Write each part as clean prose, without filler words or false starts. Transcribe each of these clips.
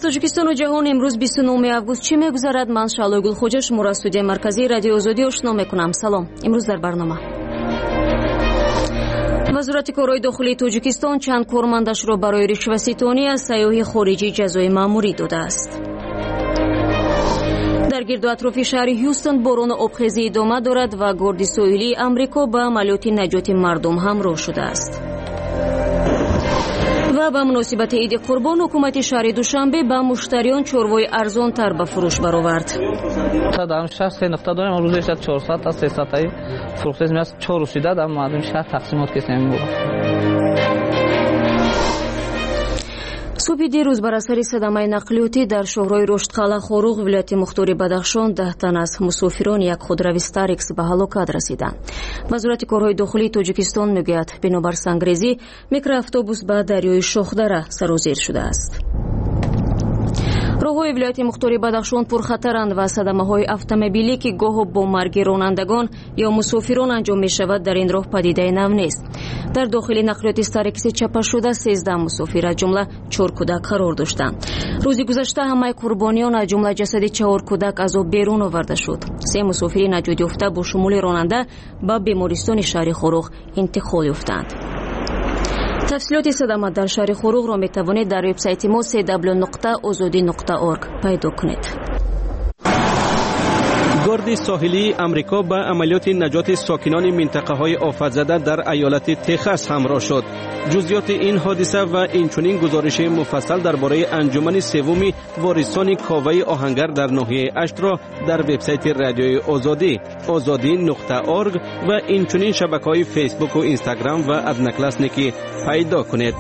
тоҷикистон ва ҷаҳон имрӯз 29 август чӣ мегузарад? ман Шаълои Гулхоҷа шуморо студияи марказии радиои Озодӣ ошно мекунам. Салом. имрӯз дар барнома вазорати корҳои дохилии Тоҷикистон чанд кормандашро барои ришваситонӣ аз сайёҳи хориҷӣ ҷазои маъмурӣ додааст. дар гирду атрофи шаҳри Ҳюстон борону обхезӣ идома дорад ва горди соҳилии Амрико ба амалиёти наҷоти мардум ҳамроҳ шудааст. ва ба муносибати Иди Қурбон ҳукумати шаҳри Душанбе ба муштариён чорвои арзонтар ба фурӯш баровард. дар шаҳр се нуқта дорем, рӯзе 400 та 300 таи фурӯхтез меаст 4 рӯшида дар мардуми шаҳр тақсимот кесем мебурад. субҳи дирӯз бар асари садамаи нақлиётӣ дар шоҳрои Роштқалъа Хоруғ вилояти Мухтори Бадахшон 10 тан аз мусофирони як худрави Старекс ба ҳалокат расиданд. вазорати корҳои дохилии Тоҷикистон мегӯяд бинобар сангрезӣ микроавтобус ба дарёи Шохдара сарозир шудааст. роҳҳои вилояти Мухтори Бадахшон пурхатаранд ва садамаҳои автомобилӣ ки гоҳо бо марги ронандагон ё мусофирон анҷом мешавад дар ин роҳ падидаи нав нест. дар дохили нақлиёти Старекси чапашуда 13 мусофир аз ҷумла 4 кӯдак қарор доштанд. рӯзи гузашта ҳамаи қурбониён аз ҷумла ҷасади 4 кӯдак аз об берун оварда шуд. 3 мусофири наҷотёфта бо шумули ронанда ба бемористони шаҳри Хоруғ интиқол ёфтанд. тафсилоти садама дар шаҳри Хоруғро метавонед дар вебсайти мо www.ozodi.org пайдо кунед. горди соҳилии амрико ба амалиёти наҷоти сокинони минтақаҳои офатзада дар аёлати Техас ҳамроҳ шуд. ҷузъиёти ин ҳодиса ва инчунин гузориши муфассал дар бораи анҷумани севуми ворисони коваи оҳангар дар ноҳияи Аштро дар вебсайти радиои Озодӣ ozodi.org ва инчунин шабакаҳои фейсбуку инстаграм ва одноклассники пайдо кунед.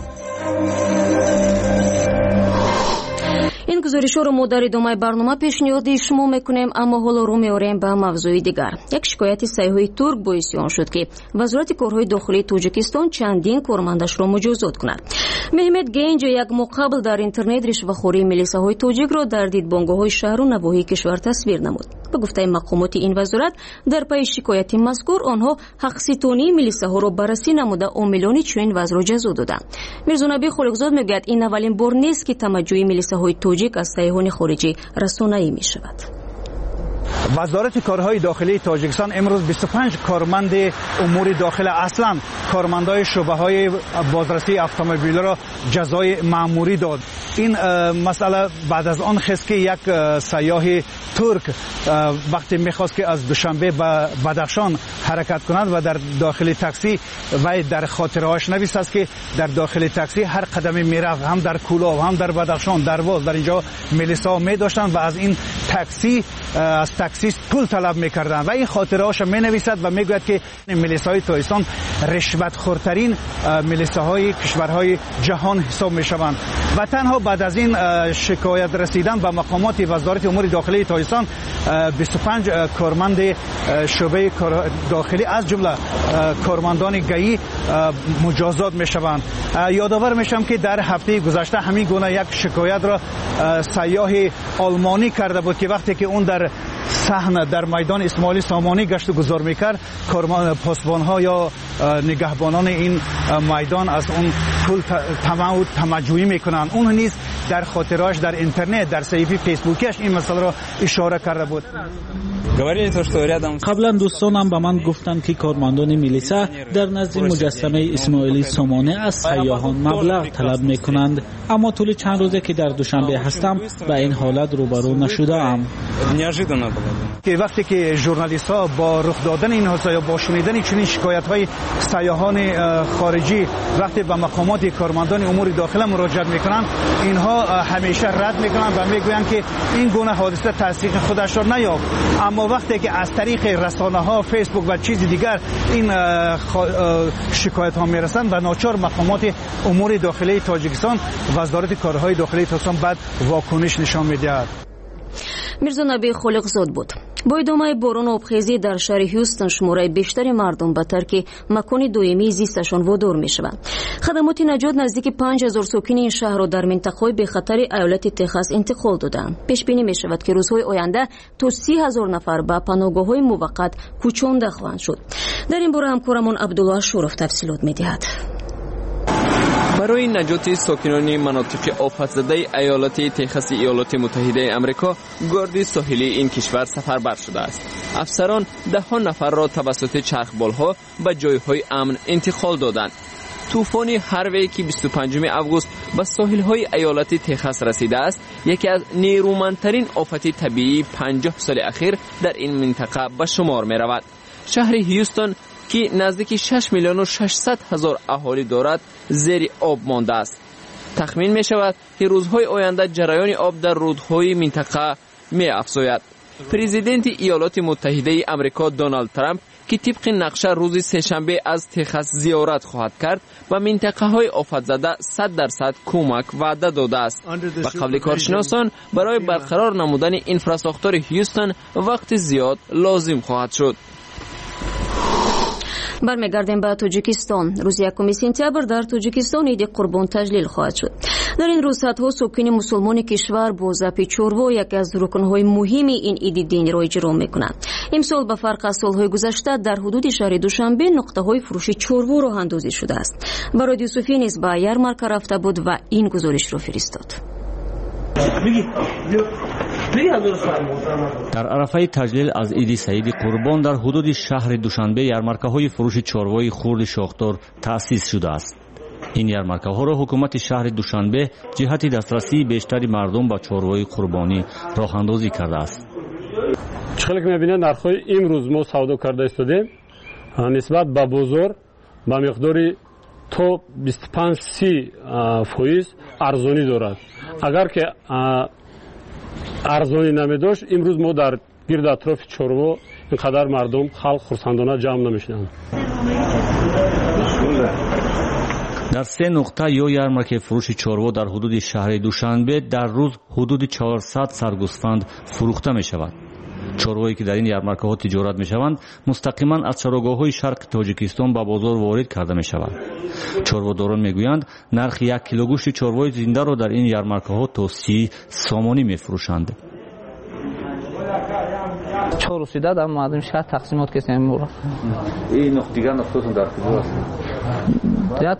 ин гузоришҳоро мо дар идомаи барнома пешниҳоди шумо мекунем, аммо ҳоло рӯ меорем ба мавзӯи дигар. як шикояти сайёҳи турк боиси он шуд ки вазорати корҳои дохилии Тоҷикистон чандин кормандашро муҷозот кунад. Меҳмед Генҷ як моҳ қабл дар интернет ришвахории милисаҳои тоҷикро дар дидбонгоҳҳои шаҳру навоҳии кишвар тасвир намуд. ба гуфтаи мақомоти ин вазорат, дар пайи шикояти мазкур онҳо ҳақситонии милисаҳоро баррасӣ намуда омилони чунин вазъро ҷазо доданд. Мирзонабӣ Холиқзод мегӯяд, ин аввалин бор нест ки тамаҷҷӯи милисаҳои тоҷик аз сайёҳони хориҷӣ расонаӣ мешавад. وزارت کارهای داخلی تاجیکستان امروز 25 کارمند امور داخل اصلا کارمندای شعبه‌های بازرسی اتومبیل را جزای مأموری داد. این مسئله بعد از آن خست که یک سیاح ترک وقتی می‌خواست که از دوشنبه به بدخشان حرکت کند و در داخل تاکسی و در خاطرهاش نوشته است که در داخل تاکسی هر قدمی میرفت، هم در کولاب هم در بدخشان در واز در اینجا میلیسا می داشتند و از این تاکسی از تاکسی پول طلب میکردند و این خاطرهاش می نویسد و میگوید که میلیسای تاجیکستان رشوت خورترین میلیساهای کشورهای جهان حساب میشوند و تنها بعد از این شکایت رسیدن به مقامات وزارت امور داخلی تاجیکستان 25 کارمند شعبه داخلی از جمله کارمندان گئی مجازات میشوند. یادآور میشم که در هفته گذشته همین گونه یک شکایت را سیاح آلمانی کرده بود که وقتی که اون در صحنه در میدان اسماعیل سامانی گشت و گذار میکرد، پاسبان‌ها یا نگهبانان این میدان از اون پول تمجویی میکنن. اون نیز در خاطرهاش در اینترنت در صفحه فیسبوکیش این مسئله را اشاره کرده بود. قبلا دوستانم به من گفتند که کارمندان میلیسا در نزد مجسمه اسماعیل سامانی از سیاحان مبلغ طلب میکنند، اما طول چند روزه که در دوشنبه هستم با این حالت روبرو نشده‌ام. که وقتی که ژورنالیست ها با رخ دادن این حادثه یا با شنیدن چنین شکایت های سیاحان خارجی وقتی به مقامات کارمندان امور داخله مراجعه میکنند، اینها همیشه رد میکنند و میگویند که این گونه حادثه تصدیق خودش را نیافت. اما وقتی که از طریق رسانه ها، فیسبوک و چیز دیگر این شکایت ها میرسند و ناچار مقامات امور داخلی تاجیکستان وزارت کارهای داخلی تاجیکستان بعد واکنش نشان میدهد. мирзонабӣ холиқзод буд. бо идомаи борону обхезӣ дар шаҳри Ҳюстон шумораи бештари мардум ба тарки макони доимии зисташон водор мешаванд. хадамоти наҷот наздики 5000 сокини ин шаҳрро дар минтақаҳои бехатари аёлати Техас интиқол доданд. пешбинӣ мешавад ки рӯзҳои оянда то 30,000 нафар ба паноҳгоҳҳои муваққат кӯчонда хоҳанд шуд. дар ин бора ҳамкорамон Абдулло Ашуров тафсилот медиҳад. برای نجات ساکنان مناطق آفت‌زده ایالت تگزاس ایالات متحده آمریکا گارد ساحلی این کشور سفربر شده است. افسران ده‌ها نفر را توسط چرخبال‌ها به جای‌های امن انتقال دادند. طوفان هاروی که 25 آگوست به ساحل‌های ایالت تگزاس رسیده است، یکی از نیرومندترین آفت طبیعی 50 سال اخیر در این منطقه به شمار می‌رود. شهر هیوستون که نزدیک 6 میلیون و 600 هزار اهالی دارد زیر آب مانده است. تخمین می شود که روزهای آینده جریان آب در رودهای منطقه می افزاید. پرزیدنت ایالات متحده آمریکا دونالد ترامپ که طبق نقشه روز سه‌شنبه از تگزاس زیارت خواهد کرد و منطقه های آفت زده 100% کمک وعده داده است. و قبل کارشناسان برای برقرار نمودن اینفراستراکچور هیوستون وقت زیاد لازم خواهد شد. برمیگردیم به تاجیکستان. روز 1 سپتامبر در تاجیکستان عید قربان تجلیل خواهد شد. در این روز صدها ساکن مسلمان کشور با ذبح چروا یکی از رکن‌های مهم این عید دینی را اجرا می‌کنند. امسال به فرق از سال‌های گذشته در حدود شهر دوشنبه نقطه‌های فروش چروا راه اندازی شده است. برای یوسفی نیز به یارمارک رفته بود و این گزارش را فرستاد. در عرفه تجلیل از عید سعید قربان در حدود شهر دوشنبه یارمارکه‌های فروش چروای خرد شاخدار تأسیس شده است. این یارمارکه‌ها را حکومت شهر دوشنبه جهت دسترسی بیشتری مردم به چروای قربانی راه اندازی کرده است. چقدر که می‌بینید نرخ‌های امروز ما سودا کرده استادیم نسبت به بازار با مقداری تا 25-30% ارزانی دارد. اگر که ارزانی نمیداشت امروز ما در گرد اطراف چروا اینقدر مردم خلق خرسندانه جمع نمیشدند. در 3 نقطه یا یارمارک فروش چروا در حدود شهر دوشنبه در روز حدود 400 سرگوسفند فروخته می شود. چروایی که در این یارمارک‌ها تجارت می‌شوند مستقیما از چراگاه‌های شرق تاجیکستان به بازار وارد کرده می‌شوند. چرواداران می‌گویند نرخ 1 کیلو گوشت چروای زنده را در این یارمارک‌ها تا 30 سامانی می‌فروشند. چهارسیده در مردم شهر تقسیمات کردیم مورا. این دیگر نقطه‌تون در کجاست؟ یا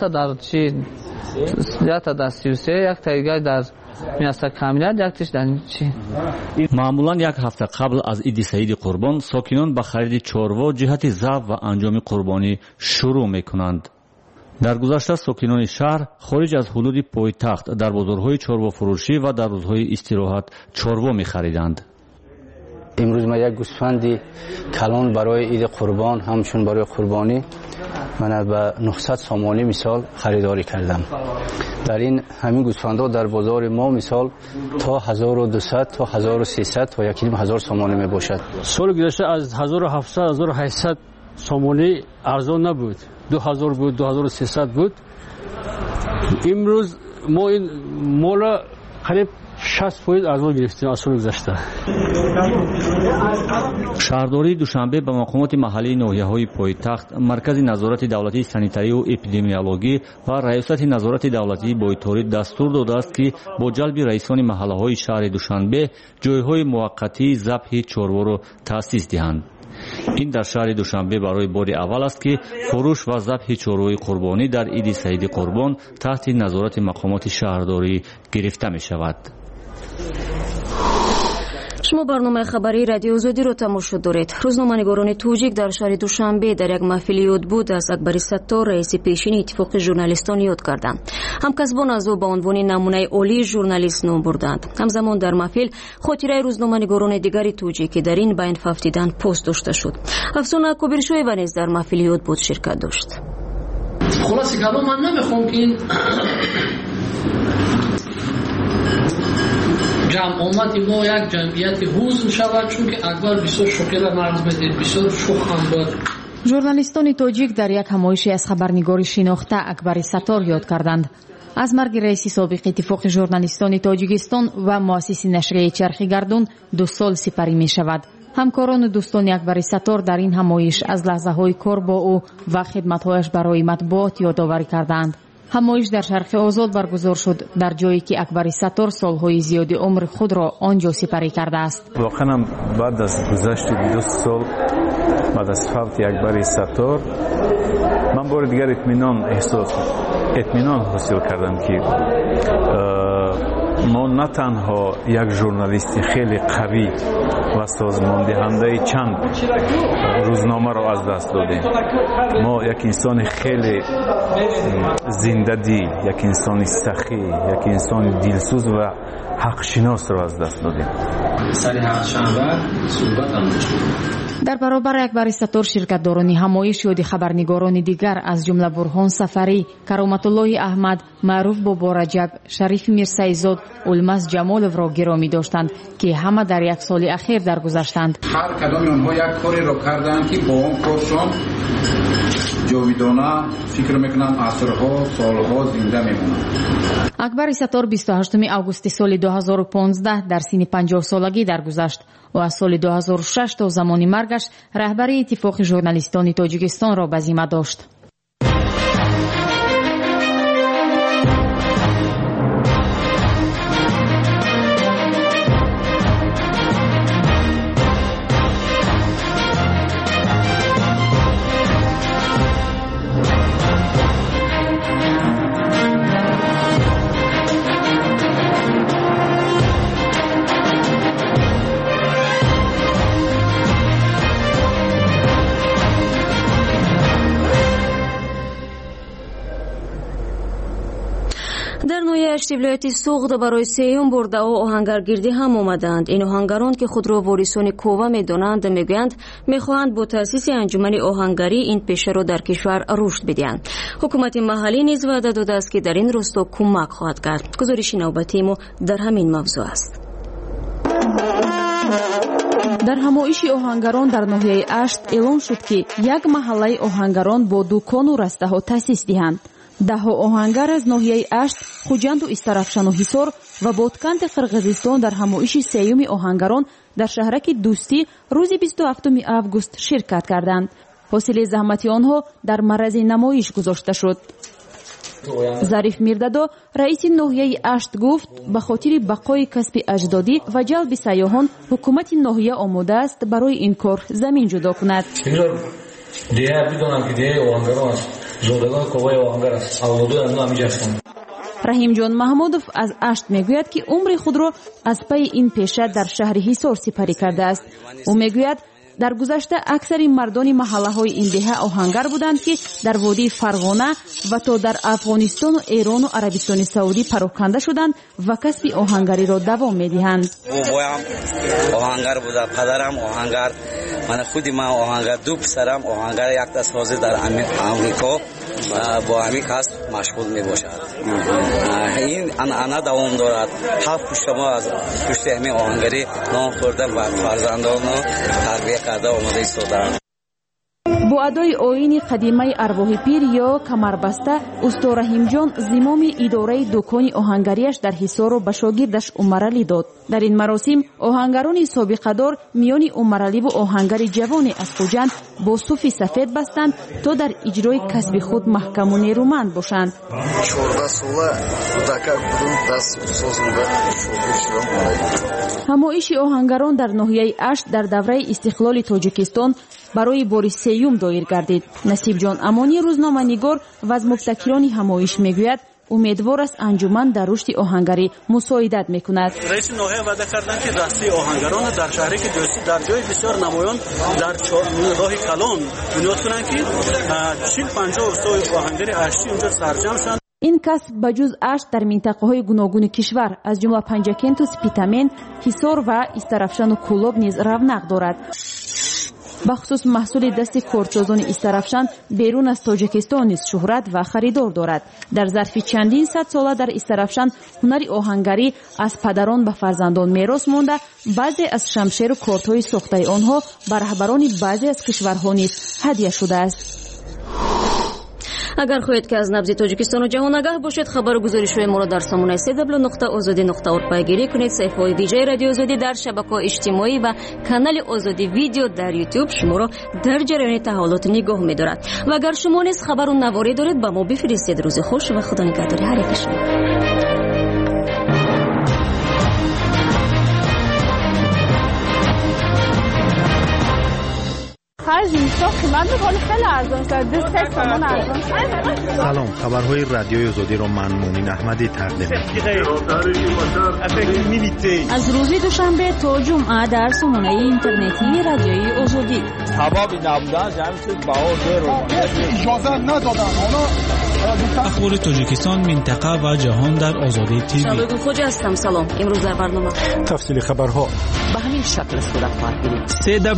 تا در 33 یک تا دیگر در میاستا کامیلت یکتش در چی؟ معمولا یک هفته قبل از عید سعید قربان ساکنان به خرید چروا جهت ذبح و انجام قربانی شروع میکنند. در گذشته ساکنان شهر خارج از حدود پایتخت در بازارهای چروا فروشی و در روزهای استراحت چروا میخریدند. امروز ما یک گوسفند کلان برای عید قربان همچون برای قربانی من به 900 سامانی مثال خریداری کردم. در این همین گوسفندها در بازار ما مثال تا 1200 تا 1300 تا 1000 سامانی می باشد. سال گذشته از 1700 1800 سامانی ارزان نبود، 2000 بود، 2300 بود. امروز ما این مال قریب 60% ارزان گرفتیم از سال گذشته. شهرداری دوشنبه به مقامات محلی ناحیه‌های پایتخت، مرکز نظارت دولتی سانیتاری و اپیدمیولوژی و ریاست نظارت دولتی بایطوری دستور داده است که با جلب رئیسان محله‌های شهر دوشنبه جای‌های موقتی ذبح چروا را تأسیس دهند. این در شهر دوشنبه برای بار اول است که فروش و ذبح چروای قربانی در عید سعید قربان تحت نظارت مقامات شهرداری گرفته می شود. شما برنامه خبری رادیو آزادی رو تماشا دارید. روزنامه‌نگاران توجیک در شهر دوشنبه در یک محفل یاد بود از اکبر ستار رئیس پیشین اتفاق ژورنالیستان یاد کردند. همکسبان از او به عنوان نمونه عالی ژورنالیست نام بردند. همزمان در محفل خاطره روزنامه‌نگاران دیگری توجیک که در این بین ففتیدن پست داشته شد. افسانه کوبرشویو نیز در محفل یاد بود شرکت داشت. خلاص کلام من نمیخوام که این جمعیت ما یک جمعیت حزن شود، چون که اکبر بسیار شوکه مرز میدید، بسیار شوخ هم بود. ژورنالیستان تاجیک در یک همایشی از خبرنگاری شناخته اکبر ستار یاد کردند. از مرگ رئیس سابق اتفاق ژورنالیستان تاجیکستان و مؤسس نشریه چرخی گردون 2 سال سپری می شود. همکاران و دوستان اکبر ستار در این همایش از لحظه‌های کار با او و خدمت‌هایش برای مطبوعات یادآوری کردند. همایش در شرق آزاد برگزار شد، در جایی که اکبر ستار سالهای زیادی عمر خود را آنجا سپری کرده است. واقعا بعد از گذشت 2 سال بعد از فوت اکبر ستار من بار دیگر اطمینان حاصل کردم که ما نه تنها یک ژورنالیست خیلی قوی و سازماندهنده چند روزنامه را از دست دادیم، ما یک انسان خیلی زنده دل، یک انسان سخی، یک انسان دلسوز و حقشناس را از دست دادیم. سری حقشنبه صحبت هم дар баробар акбари сатор ширкатдорони ҳамоиш ёди хабарнигорони дигар аз ҷумла бурҳон сафарӣ, кароматуллоҳи аҳмад, маъруф бобо раҷаб, шарифи мирсаизод, улмаз ҷамоловро гиромӣ доштанд ки ҳама дар як соли ахир даргузаштанд. ҳар кадоми онҳо як кореро карданд ки бо он коршон ҷовидона фикр мекунам асрҳо солҳо зинда мемонанд. акбари сатор 28 августи соли 2015 дар синни 50 солагӣ даргузашт. ӯ аз соли 2006 то замони маргаш раҳбари иттифоқи журналистони тоҷикистонро ба зимма дошт. дар ноҳияи ашти вилояти суғд барои сеюм бор дао оҳангаргирдӣ ҳам омаданд. ин оҳангарон ки худро ворисони кова медонанд мегӯянд мехоҳанд бо таъсиси анҷумани оҳангарӣ ин пешаро дар кишвар рушд бидиҳанд. ҳукумати маҳаллӣ низ ваъда додааст ки дар ин росто кӯмак хоҳад кард. гузориши навбатии мо дар ҳамин мавзӯъ аст. дар ҳамоиши оҳангарон дар ноҳияи ашт эълон шуд ки як маҳаллаи оҳангарон бо дукону растаҳо таъсис диҳанд. даҳо оҳангар аз ноҳияи ашт, хуҷанду истарафшану ҳисор ва бодканти қирғизистон дар ҳамоиши сеюми оҳангарон дар шаҳраки дӯстӣ рӯзи 27 август ширкат карданд. ҳосили заҳмати онҳо дар маърази намоиш гузошта шуд. зариф мирдадо раиси ноҳияи ашт гуфт ба хотири бақои касби аҷдодӣ ва ҷалби сайёҳон ҳукумати ноҳия омода аст барои ин кор замин ҷудо кунад. деҳа бидонам ки деҳаи оҳангарон аст, зодагони коваи оҳангар аст, авлодои аз ну ҳамиҷа ҳастанд. раҳимҷон маҳмудов аз ашт мегӯяд ки умри худро аз пайи ин пеша дар шаҳри ҳисор сипарӣ кардааст. ӯ мегӯяд дар гузашта аксари мардони маҳаллаҳои ин деҳа оҳангар буданд ки дар водии фарғона ва то дар афғонистону эрону арабистони саудӣ пароканда шуданд ва касби оҳангариро давом медиҳанд. бобоям оҳангар буда, падарам оҳангар, мана худи ман оҳангар, ду писарам оҳангар, якдас ҳозир дар амрико бо ҳамин касб машғул мебошад. ин анъана давом дорад. ҳафт пуштамо аз пушти ҳамин оҳангарӣ ном хӯрда ва фарзандонро тарбия карда омода истодаанд. бо адои оини қадимаи арвоҳи пир ё камарбаста усто раҳимҷон зимоми идораи дукони оҳангариаш дар ҳисорро ба шогирдаш умаралӣ дод. дар ин маросим оҳангарони собиқадор миёни умараливу оҳангари ҷавоне аз хуҷанд бо суфи сафед бастанд то дар иҷрои касби худ маҳкаму нерӯманд бошанд. 14 сола кӯдака будум даст созмуда шогирд шудам. ҳамоиши оҳангарон дар ноҳияи ашт дар давраи истиқлоли тоҷикистон барои бори сеюм доир гардид. насибҷон амонӣ рӯзноманигор ва аз мубтакирони ҳамоиш мегӯяд умедвор аст анҷуман дар рушди оҳангарӣ мусоидат мекунад. раиси ноҳия ваъда карданд ки дастаи оҳангаронро дар шаҳраки дӯстӣ дар ҷои бисёр намоён дар роҳи калон бунёд кунанд ки 40-50 устои оҳангари аштӣ онҷо сарҷам шуанд. ин касб ба ҷуз ашт дар минтақаҳои гуногуни кишвар аз ҷумла панҷакенту спитамен, ҳисор ва истарафшану кӯлоб низ равнақ дорад. бахусус маҳсули дасти корсозони истарафшан берун аз тоҷикистон низ шӯҳрат ва харидор дорад. дар зарфи чандин сад сола дар истарафшан ҳунари оҳангарӣ аз падарон ба фарзандон мерос монда, баъзе аз шамшеру кортҳои сохтаи онҳо ба раҳбарони баъзе аз кишварҳо низ ҳадия шудааст. агар хоҳед ки аз набзи тоҷикистону ҷаҳон агаҳ бошед, хабару гузоришҳои моро дар сомонаи www.ozodi.org пайгирӣ кунед. саҳифаҳои виҷаи радиои озодӣ дар шабакаҳои иҷтимоӣ ва канали озодӣ видео дар ютуб шуморо дар ҷараёни таҳволот нигоҳ медорад. ва агар шумо низ хабару наворӣ доред, ба мо бифиристед. рӯзи хуш ва худо нигаҳдори ҳар яки шумо. اینجا قیمت می‌کنه خیلی ارزان شده 3 تومن ارزان شده. سلام، خبرهای رادیوی آزادی را من مومن احمدی تقدیم می‌کنم. از روز دوشنبه تا جمعه در سامانه اینترنتی رادیوی آزادی. سبب نبودن جمعیت بهار اجازه ندادن. اخبار تاجیکستان، منطقه و جهان در آزادی تیوی. شبگون خوجه هستم. سلام. امروز در برنامه تفصیل خبرها به همین شکل صورت خواهد گرفت.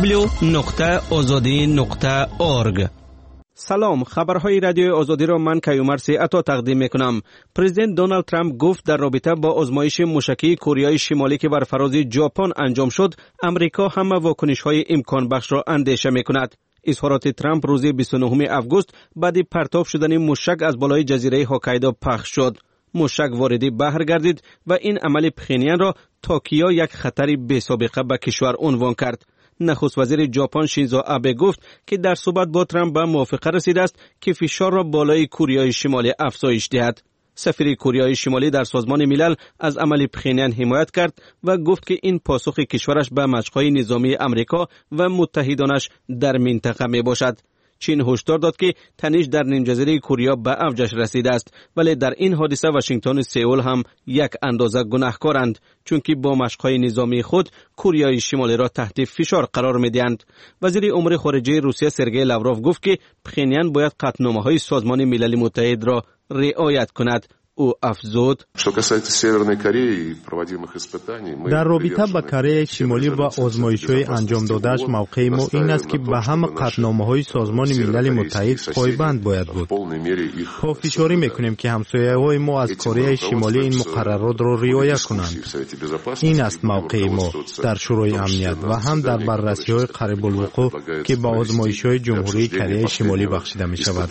www.azadi.org. سلام، خبرهای رادیوی آزادی را من کیومرث عطا تقدیم میکنم. پرزیدنت دونالد ترامپ گفت در رابطه با آزمایش موشکی کوریای شمالی که بر فراز ژاپن انجام شد، امریکا همه واکنش‌های امکان بخش را اندیشه میکند. اظهارات ترامپ روز 29 آگوست بعد پرتاب شدن موشک از بالای جزیره هوکایدو پخش شد. موشک وارد بحر گردید و این عمل پخینیان را توکیو یک خطر بی‌سابقه به کشور عنوان کرد. نخست وزیر ژاپن شینزو آبه گفت که در صحبت با ترامپ به موافقه رسیده است که فشار را بالای کوریای شمالی افزایش دهد. سفیر کوریای شمالی در سازمان ملل از عمل پخینیان حمایت کرد و گفت که این پاسخ کشورش به مشق‌های نظامی امریکا و متحدانش در منطقه می باشد. چین هشدار داد که تنش در نیمجزیره کوریا به اوجش رسیده است، ولی در این حادثه واشنگتن و سئول هم یک اندازه گناهکارند، چون که با مشق‌های نظامی خود کوریای شمالی را تحت فشار قرار می‌دهند. وزیر امور خارجه روسیه سرگئی لاوروف گفت که پخینیان باید قطعنامه‌های سازمان ملل متحد را رعایت کند. او افزود: در رابطه با کره شمالی و آزمایش‌های انجام داده‌اش موقع ما این است که به همه قطعنامه‌های سازمان ملل متحد پایبند باید بود. پافشاری می‌کنیم که همسایه‌های ما از کره شمالی این مقررات را رعایت کنند. این است موقع ما در شورای امنیت و هم در بررسی‌های قریب الوقوع که با آزمایش‌های جمهوری کره شمالی بخشیده می‌شود.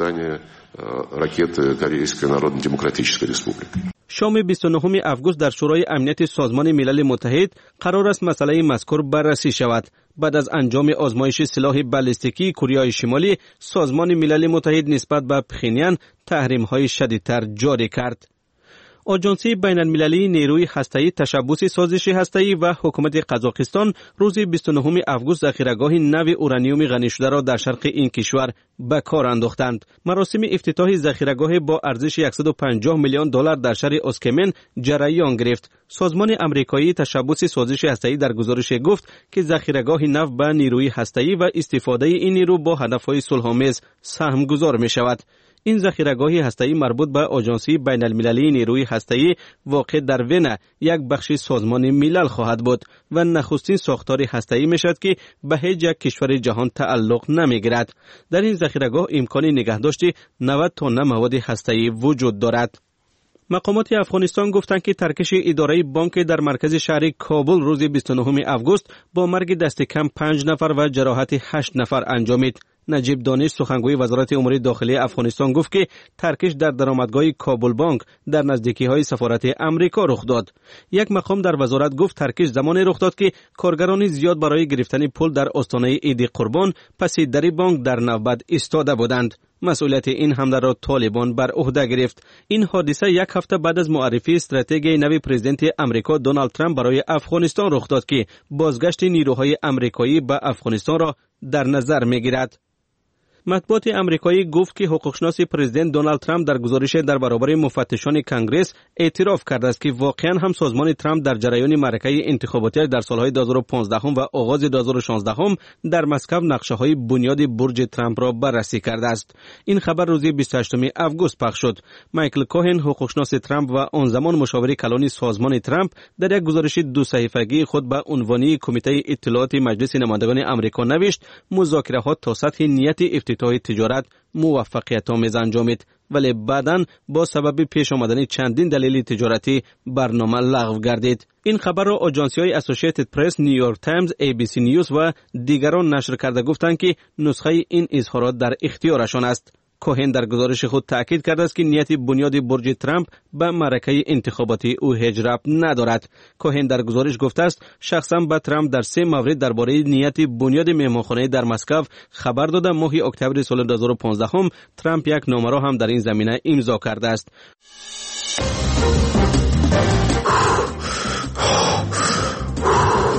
شام 29 آگوست در شورای امنیت سازمان ملل متحد قرار است مسئله مذکور بررسی شود. بعد از انجام آزمایش سلاح بالستیکی کوریای شمالی، سازمان ملل متحد نسبت به پخینیان تحریم‌های شدیدتر جاری کرد. آژانس بین‌المللی نیروی هسته‌ای تشبث سازش هسته‌ای و حکومت قزاقستان روز 29 آگوست ذخیره‌گاه نو اورانیوم غنی شده را در شرق این کشور به کار انداختند. مراسم افتتاح ذخیره‌گاه با ارزش 150 میلیون دلار در شهر اسکمن جریان گرفت. سازمان آمریکایی تشبث سازش هسته‌ای در گزارش گفت که ذخیره‌گاه نو به نیروی هسته‌ای و استفاده این نیرو با هدف‌های صلح‌آمیز سهمگذار می‌شود. این ذخیره‌گاه هسته‌ای مربوط به آژانس بین‌المللی نیروی هسته‌ای واقع در وین یک بخش سازمان ملل خواهد بود و نخستین ساختار هسته‌ای میشد که به هیچ یک کشور جهان تعلق نمی‌گیرد. در این ذخیره‌گاه امکان نگهداشت 90 تن مواد هسته‌ای وجود دارد. مقامات افغانستان گفتند که ترکش اداره بانک در مرکز شهر کابل روز 29 آگوست با مرگ دست کم 5 نفر و جراحت 8 نفر انجامید. نجیب دانش سخنگوی وزارت امور داخلی افغانستان گفت که ترکش در درآمدگاه کابل بانک در نزدیکی‌های سفارت امریکا رخ داد. یک مقام در وزارت گفت ترکش زمانی رخ داد که کارگران زیاد برای گرفتن پول در آستانه عید قربان پس در بانک در نوبت ایستاده بودند. مسئولیت این حمله را طالبان بر عهده گرفت. این حادثه یک هفته بعد از معرفی استراتژی نوی پرزیدنت امریکا دونالد ترامپ برای افغانستان رخ داد که بازگشت نیروهای امریکایی به افغانستان را در نظر می‌گیرد. مطبوعات امریکایی گفت که حقوقشناس پرزیدنت دونالد ترامپ در گزارش در برابر مفتشان کنگره اعتراف کرده است که واقعا هم سازمان ترامپ در جریان معرکه انتخاباتی در سالهای 2015 و آغاز 2016 در مسکو نقشه‌های بنیاد برج ترامپ را بررسی کرده است. این خبر روز 28 آگوست پخش شد. مایکل کوهن حقوقشناس ترامپ و آن زمان مشاور کلان سازمان ترامپ در یک گزارش 2 صفحه‌ای خود به عنوان کمیته اطلاعات مجلس نمایندگان آمریکا نوشت مذاکرات تا سطح نیت افتتاح تجارت موفقیت آمیز انجامید، ولی بعداً با سبب پیش آمدن چندین دلیل تجارتی برنامه لغو گردید. این خبر را آژانس‌های اسوسییتد پرس، نیویورک تایمز، ABC نیوز و دیگران نشر کرده گفتند که نسخه این اظهارات در اختیارشان است. کوهن در گزارش خود تأکید کرده است که نیت بنیاد برج ترامپ به معرکه انتخاباتی او هیچ ربط ندارد. کوهن در گزارش گفته است شخصا به ترامپ در 3 مورد درباره نیت بنیاد مهمانخانه در مسکو خبر داده. ماه اکتبر سال 2015 ترامپ یک نامه را هم در این زمینه امضا کرده است.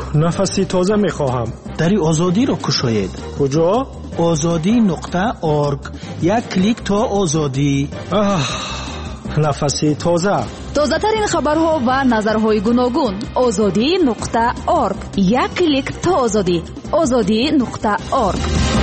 نفسی تازه میخواهم. دری آزادی را کشاید. کجا؟ azadi.org. یک کلیک تا آزادی. نفسی تازه. تازه ترین خبرها و نظرهای گوناگون. azadi.org. یک کلیک تا آزادی. azadi.org.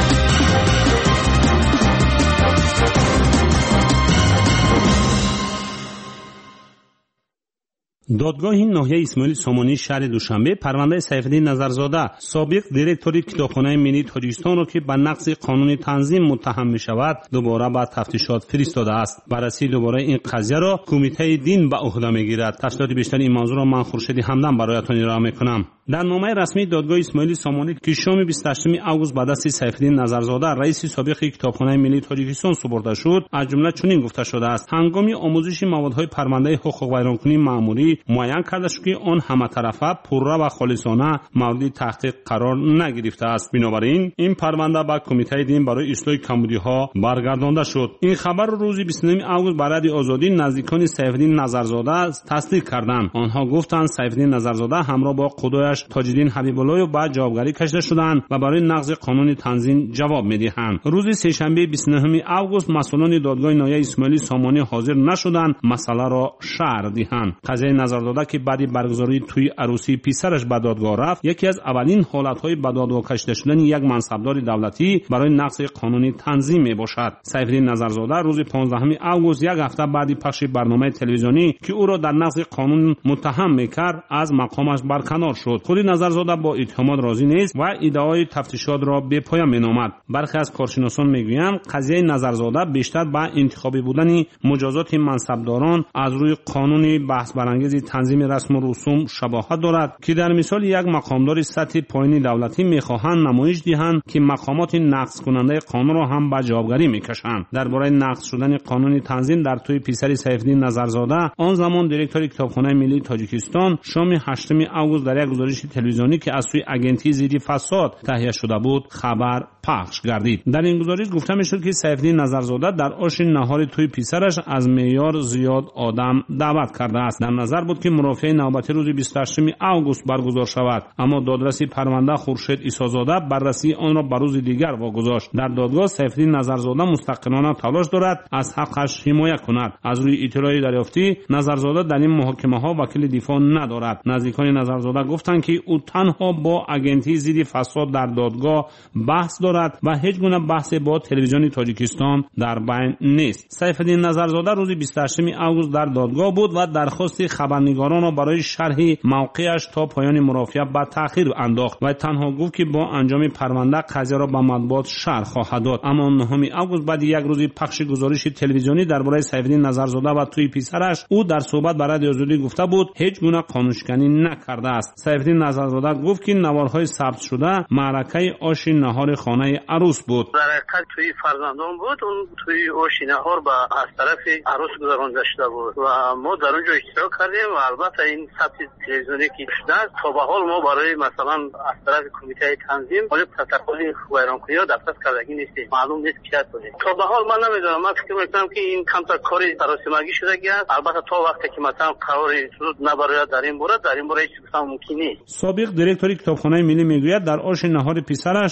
دادگاه ناحیه اسماعیل سامانی شهر دوشنبه پرونده سیفالدین نظرزاده سابق دیرکتوری کتابخانه ملی تاجیکستان را که به نقض قانون تنظیم متهم می شود دوباره به تفتیشات فرستاده است. بررسی دوباره این قضیه را کمیته دین به عهده می گیرد. تفصیلات بیشتر این موضوع را من خورشید همدم برایتان ارائه می کنم. در نامه رسمی دادگاه اسماعیل سامانی که شام 28 آگوست به دست سیفالدین نظرزاده رئیس سابق کتابخانه ملی تاجیکستان سپرده شد از جمله چنین گفته شده است: هنگام آموزش موادهای پرونده حقوق ویرانکنی مأموری معین کرده شد که آن همه طرفه پررو و خالصانه مورد تحقیق قرار نگرفته است. بنابراین این پرونده به کمیته دین برای اصلاح کمبودی‌ها برگردانده شد. این خبر روز 29 آگوست برای آزادی نزدیکان سیفالدین نظرزاده تصدیق کردند. آنها گفتند سیفالدین نظرزاده همراه با خدایش تاج‌الدین حبیب الله به جوابگری کشیده شدند و برای نقض قانون تنظیم جواب می‌دهند. روز سه‌شنبه 29 آگوست مسئولان دادگاه ناحیه اسماعیل سامانی حاضر نشدند مسئله را شرح دهند. قضیه نظرزاده که بعد برگزاری توی عروسی پسرش به دادگاه رفت یکی از اولین حالت‌های به دادگاه کشیده شدن یک منصبدار دولتی برای نقض قانون تنظیم میباشد. سیفالدین نظرزاده روز 15 آگوست یک هفته بعد پخش برنامه تلویزیونی که او را در نقض قانون متهم میکرد از مقامش برکنار شد. خود نظرزاده با اتهامات راضی نیست و ادعای تفتیشات را به پایان مینامد. برخی از کارشناسان میگویند قضیه نظرزاده بیشتر به انتخابی بودن مجازات منصبداران از روی قانون بحث برانگیز تنظیم رسم و رسوم شباهت دارد که در مثال یک مقامدار سطح پایینی دولتی میخواهند نمایش دهند که مقامات نقض کننده قانون را هم به جوابگری میکشند. درباره نقض شدن قانون تنظیم در توی پسر سیفالدین نظرزاده آن زمان دیرکتور کتابخانه ملی تاجیکستان شام 8 آگوست در یک گزارش تلویزیونی که از سوی آژانس ضد فساد تهیه شده بود خبر پخش گردید. در این گزارش گفته میشد که سیفالدین نظرزاده در آشین نهار توی پسرش از معیار زیاد آدم دعوت کرده است. در نظر بود که مرافعه نوبتی روز 28 آگوست برگزار شود، اما دادرس پرونده خورشید عیسی‌زاده بررسی آن را به روز دیگر واگذاشت. در دادگاه سیفالدین نظرزاده مستقلانه تلاش دارد از حقش حمایت کند. از روی اطلاعی دریافتی نظرزاده در این محاکمه ها وکیل دفاع ندارد. نزدیکان نظرزاده گفتند که او تنها با آژانس ضد فساد در دادگاه بحث دارد و هیچ گونه بحث با تلویزیون تاجیکستان در بین نیست. سیفالدین نظرزاده روز 28 آگوست در دادگاه بود و درخواست خبرنگاران را برای شرح موقعش تا پایان مرافعه به تأخیر انداخت و تنها گفت که با انجام پرونده قضیه را به مطبوعات شرح خواهد داد. اما 9 آگوست بعد یک روز پخش گزارش تلویزیونی درباره سیفالدین نظرزاده و توی پسرش او در صحبت برای آزادی گفته بود هیچ گونه قانونشکنی نکرده است. سیفالدین نظرزاده گفت که نوارهای ثبت شده معرکه آش نهار خانه عروس بود. در حقیقت توی فرزندان بود، اون توی آش نهار با از طرف عروس گذرانده شده بود و ما در اونجا اشتراک کردیم و البته این ثبت تلویزیونی که شده تا به حال ما برای مثلا از طرف کمیته تنظیم ولی پروتکل ویرانکنی را دفتر کردگی نیست، معلوم نیست کی است. تا به حال من نمیدونم، من فکر میکنم که این کمتر کاری تراسیمگی شده است. البته تا وقتی که مثلا قرار زود نباید در این باره هیچ چیز ممکن نیست. سابق دیرکتور کتابخانه ملی میگوید در آش نهار پسرش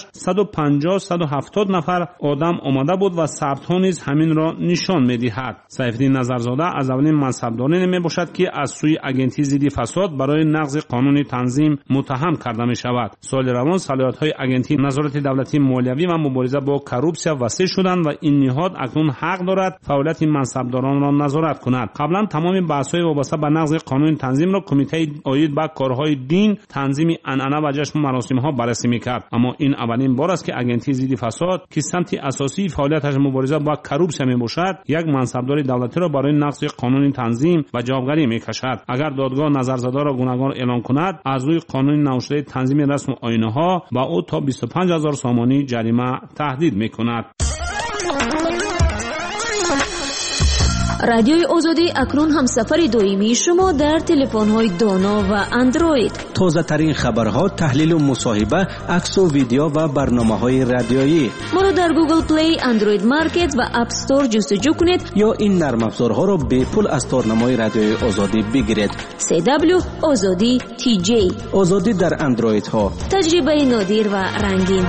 150-170 نفر آدم آمده بود و ثبت ها نیز همین را نشان میدهد. سیفالدین نظرزاده از اولین منصبدارانی میباشد که از سوی آژانس ضد فساد برای نقض قانون تنظیم متهم کرده می شود. سال روان صلاحیت های آژانس نظارت دولتی مالیوی و مبارزه با کروپسیا وسیع شدند و این نهاد اکنون حق دارد فعالیت منصبداران را نظارت کند. قبلا تمام بحث های وابسته به نقض قانون تنظیم را کمیته عاید به کارهای دین، تنظیم عنعنه و جشن و مراسم ها بررسی میکرد، اما این اولین بار است که آژانس ضد فساد که سمت اساسی فعالیتش مبارزه با کروپسیا میباشد یک منصبدار دولتی را برای نقض قانون تنظیم و جوابگری میکشد. اگر دادگاه نظرزاده را گناهکار اعلام کند از روی قانون نوشته تنظیم رسم و آیین ها با او تا 25,000 سامانی جریمه تهدید میکند. رادیوی آزادی اکنون همسفر دائمی شما در تلفن‌های دانا و اندروید. تازه ترین خبرها، تحلیل و مصاحبه، عکس و ویدیو و برنامه‌های رادیویی. ما را در گوگل پلی، اندروید مارکت و اپ استور جستجو کنید یا این نرم افزارها را به پول از تارنمای رادیوی آزادی بگیرید. CW آزادی TJ. آزادی در اندروید ها. تجربه نادر و رنگین.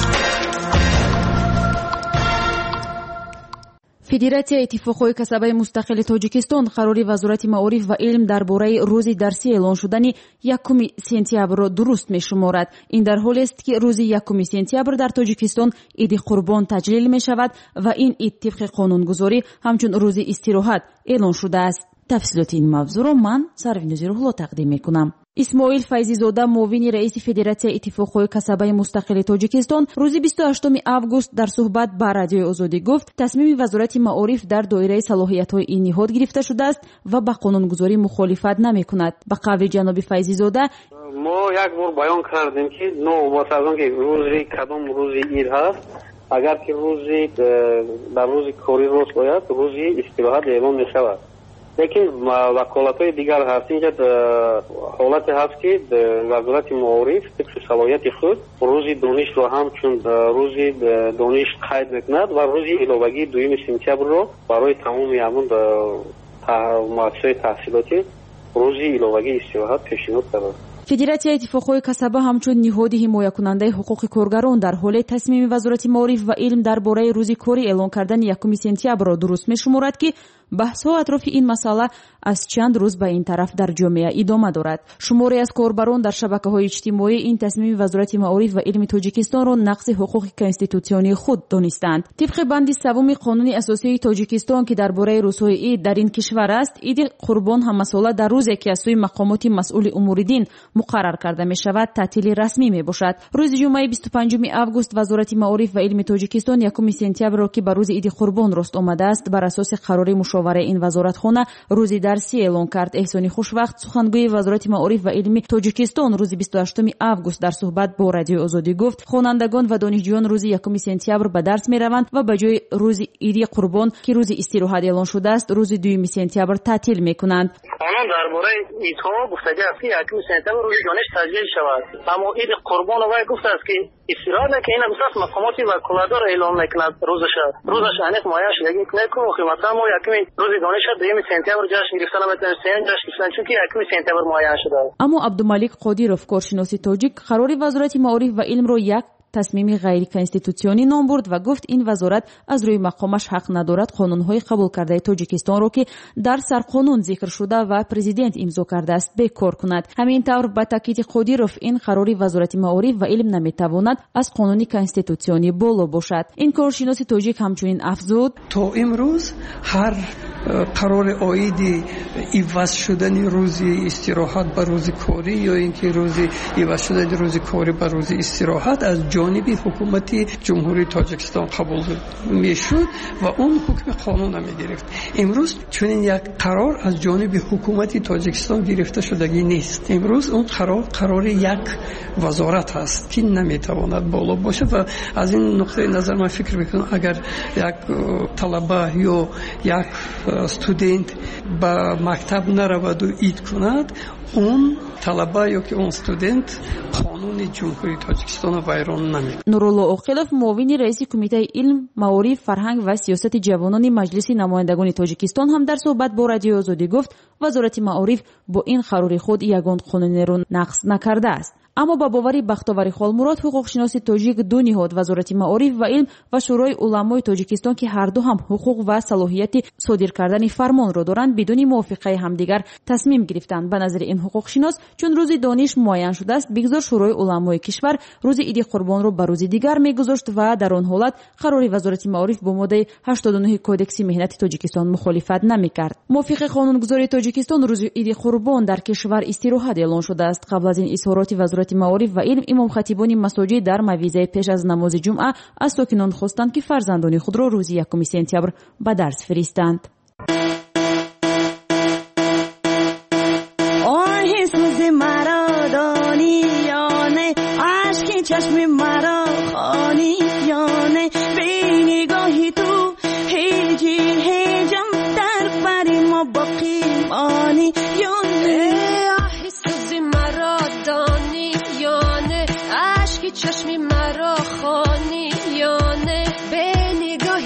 فدراسیای اتفاقهای کسبهای مستقل تاجیکستان قراری وزارت معارف و علم درباره روز درسی اعلان شدنی 1 سپتامبر را درست می‌شمارد. این در حالی است که روز 1 سپتامبر در تاجیکستان عید قربان تجلیل می‌شود و این عید طبق قانونگذاری همچون روز استراحت اعلان شده است. تفصیلات این موضوع را من سروین زیروحلا تقدیم می‌کنم. اسماعیل فیضی‌زاده معاون رئیس فدراسیای اتفاقهای کسبهای مستقل تاجیکستان روز 28 آگوست در صحبت با رادیوی آزادی گفت تصمیم وزارت معارف در دایره صلاحیت‌های این نهاد گرفته شده است و با قانونگذاری مخالفت نمی‌کند. به قول جناب فیضی‌زاده ما یک بار بیان کردیم که نو مثلا که روزی کدام روزی عید هست، اگر که روزی در روز کاری روز باید روزی استراحت اعلام می‌شود. لیکن وکالت‌های دیگر هست. اینجا حالت هست که وزارت معارف طبق صلاحیت خود روزی دانش رو هم چون روزی دانش قید میکند و روزی علاوگی 2 سپتامبر رو برای تمام همون مؤسسات تحصیلاتی روزی علاوگی استراحت پیشنهاد کرده. فدراسیای اتفاقهای کسبه همچون نهاد حمایت کننده حقوق کارگران در حال تصمیم وزارت معارف و علم درباره روز کاری اعلان کردن 1 سپتامبر را درست می‌شمارد که بحث‌ها اطراف این مسئله از چند روز به این طرف در جامعه ادامه دارد. شماری از کاربران در شبکه‌های اجتماعی این تصمیم وزارت معارف و علم تاجیکستان را نقض حقوق کنستیتوسیونی خود دانستند. طبق بند 3 قانون اساسی تاجیکستان که درباره روزهای عید در این کشور است، عید قربان هم مسئله در روزی که از سوی مقامات مسئول امور دین مقرر کرده می شود تعطیل رسمی می باشد. روز جمعه 25 آگوست وزارت معارف و علم تاجیکستان 1 سپتامبر را که به روز عید قربان راست آمده است بر اساس قرار مشاوره این وزارتخانه روز درسی اعلان کرد. احسانی خوشوقت سخنگوی وزارت معارف و علم تاجیکستان روز 28 آگوست در صحبت با رادیو آزادی گفت خوانندگان و دانشجویان روز 1 سپتامبر به درس می روند و به جای روز عید قربان که روز استراحت اعلان شده است روز 2 سپتامبر تعطیل می کنند. قانون درباره عیدها گفته است که 1 سپتامبر روز دانش تجلیل شود، اما عید قربان وای گفته است که استراحت که این اساس مقامات وکالت‌دار اعلان میکند روزش انیق معین شدگی نکنه که مثلا ما 1 روز دانش 2 سپتامبر جشن گرفتن نمیتونیم جشن گرفتن چون که 1 سپتامبر معین شده. اما عبدالملک قادیروف کارشناس تاجیک قرار وزارت معارف و علم رو یک تصمیم غیر کنستیتوسیونی نام برد و گفت این وزارت از روی مقامش حق ندارد قانون‌های قبول کرده تاجیکستان را که در سرقانون ذکر شده و پرزیدنت امضا کرده است بکار کند. همین طور با تاکید قادیروف این قراری وزارت معارف و علم نمیتواند از قانون کنستیتوسیونی بالا باشد. این کارشناس تاجیک همچنین افزود تا امروز هر قرار عاید عوض شدن روز استراحت به روز کاری یا اینکه روز عوض شدن روز کاری به روز استراحت از جانب حکومت جمهوری تاجیکستان قبول میشد و اون حکم قانون میگرفت. امروز چنین یک قرار از جانب حکومت تاجیکستان گرفته شدگی نیست. امروز اون قرار یک وزارت است که نمیتواند بالا باشه و از این نقطه نظر من فکر میکنم اگر یک طلبه یا یک استودنت به مکتب نرود و عید کند اون طلبه یا که اون استودنت قانون جمهوری تاجیکستان رو ویران نمی‌کنه. نورالله عاقلов معاون رئیس کمیته علم، معارف، فرهنگ و سیاست جوانان مجلس نمایندگان تاجیکستان هم در صحبت با رادیو آزادی گفت وزارت معارف با این قرار خود یگان قانونی را نقض نکرده است. اما با باوری بختاوری خالمراد حقوقشناس تاجیک دو نهاد وزارت معارف و علم و شورای علمای تاجیکستان که هر دو هم حقوق و صلاحیت صادر کردن فرمان را دارند بدون موافقه همدیگر تصمیم گرفتند. به نظر این حقوقشناس چون روز دانش معین شده است بگذار شورای علمای کشور روز عید قربان را به روز دیگر میگذاشت و در آن حالت قرار وزارت معارف با ماده 89 کودکس مهنت تاجیکستان مخالفت نمیکرد. موافق قانونگذاری تاجیکستان روز عید قربان در کشور استراحت اعلان شده است. قبل از این اظهارات وزارت معارف و علم امام خطیبان مساجد در موعظه پیش از نماز جمعه از ساکنان خواستند که فرزندان خود را روز 1 سپتامبر به درس فرستند. آه سوز مرا دانیانه عشق چشم مرا خانیانه به نگاهی تو هیجی هیجم در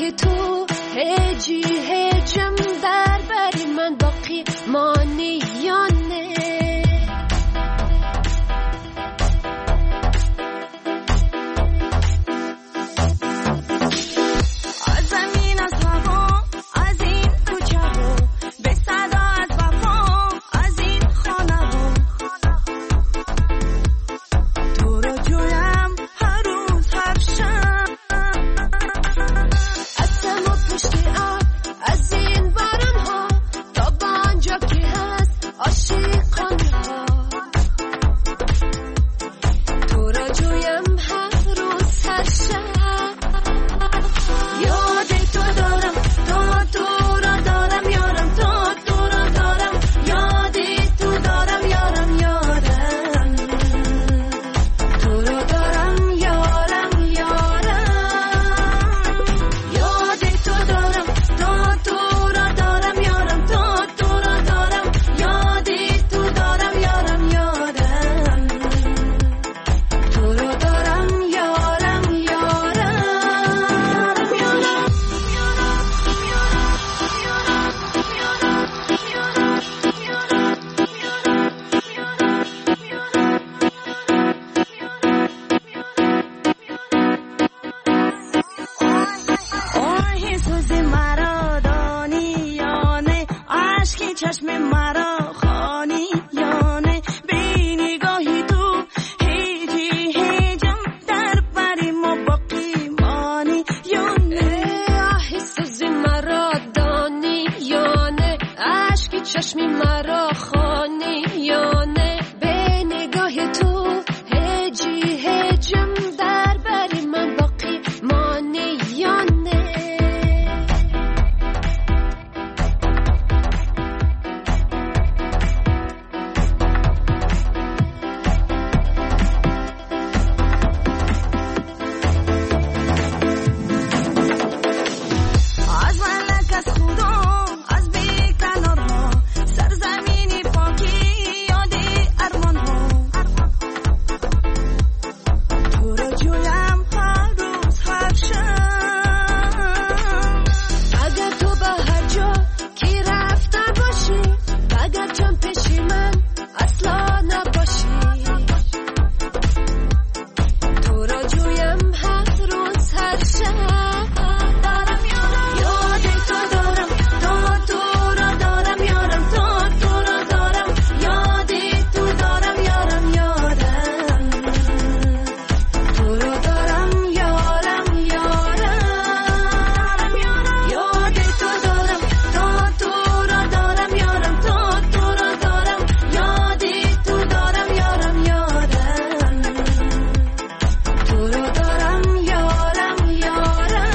نگاه تو هجی هجم در بری من باقی مانی یا نه از زمین از هوا از این کوچه ها به صدا از وفا از این خانه ها تو رو جویم هر روز هر شب از سما پشت اب از این باران ها تا با آنجا که هست عاشقانه ها تو رو جویم هر روز هر شب یاد تو دارم تو رو دارم یارم تو رو دارم یاد تو دارم یارم یارم تو رو دارم یارم یاد تو دارم تو رو دارم یارم تو رو دارم یاد تو دارم یارم تو رو دارم یارم آه سوز مرا دانی یا نه عشقی چشم مرا خانی یا نه بی نگاهی تو هیجی هیجم در بری ما باقی مانی یا نه آه سوز مرا دانی یا نه عشقی چشم مرا خانی یا نه به نگاه تو هیجی هیجم در بری من باقی مانی یا نه از ملک از خدا از بیکنارها سرزمینی پاکی یاد ارمانها تو رو جویم هر روز هر شب اگر تو به هر جا که رفته باشی اگر چون پیش من اصلا نباشی تو رو جویم هر روز هر شب یاد تو دارم تو رو دارم یارم تو رو دارم یاد تو دارم یارم تو رو دارم یارم یاد تو دارم تو رو دارم یارم تو رو دارم یاد تو دارم یارم تو رو دارم یارم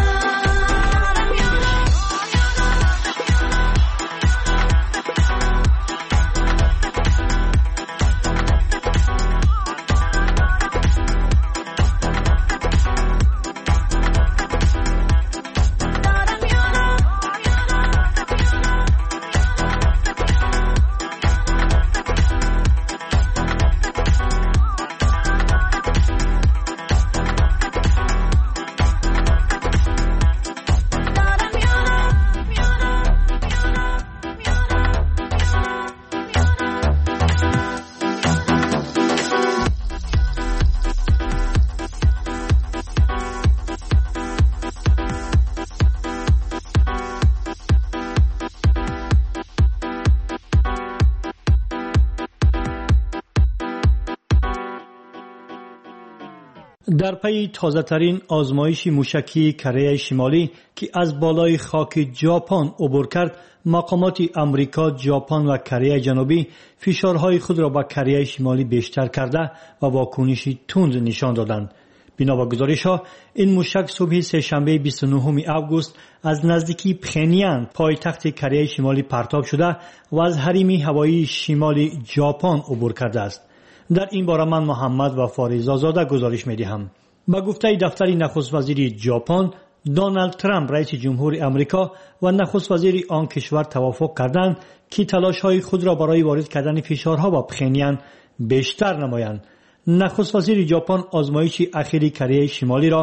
در پی تازه‌ترین آزمایش موشکی کره شمالی که از بالای خاک ژاپن عبور کرد، مقامات آمریکا، ژاپن و کره جنوبی فشارهای خود را به کره شمالی بیشتر کرده و واکنشی تند نشان دادند. بنا به گزارش‌ها این موشک صبح سه‌شنبه 29 اوگوست از نزدیکی پخنیان پایتخت کره شمالی پرتاب شده و از حریم هوایی شمالی ژاپن عبور کرده است. در این باره من محمد و فاریزاده گزارش می‌دهم. با گفته دفتر نخست وزیر ژاپن، دونالد ترامپ رئیس جمهور آمریکا و نخست وزیر آن کشور توافق کردند که تلاش‌های خود را برای وارد کردن فشارها با پخنیان بیشتر نمایند. نخست وزیر ژاپن آزمایش اخیر کره شمالی را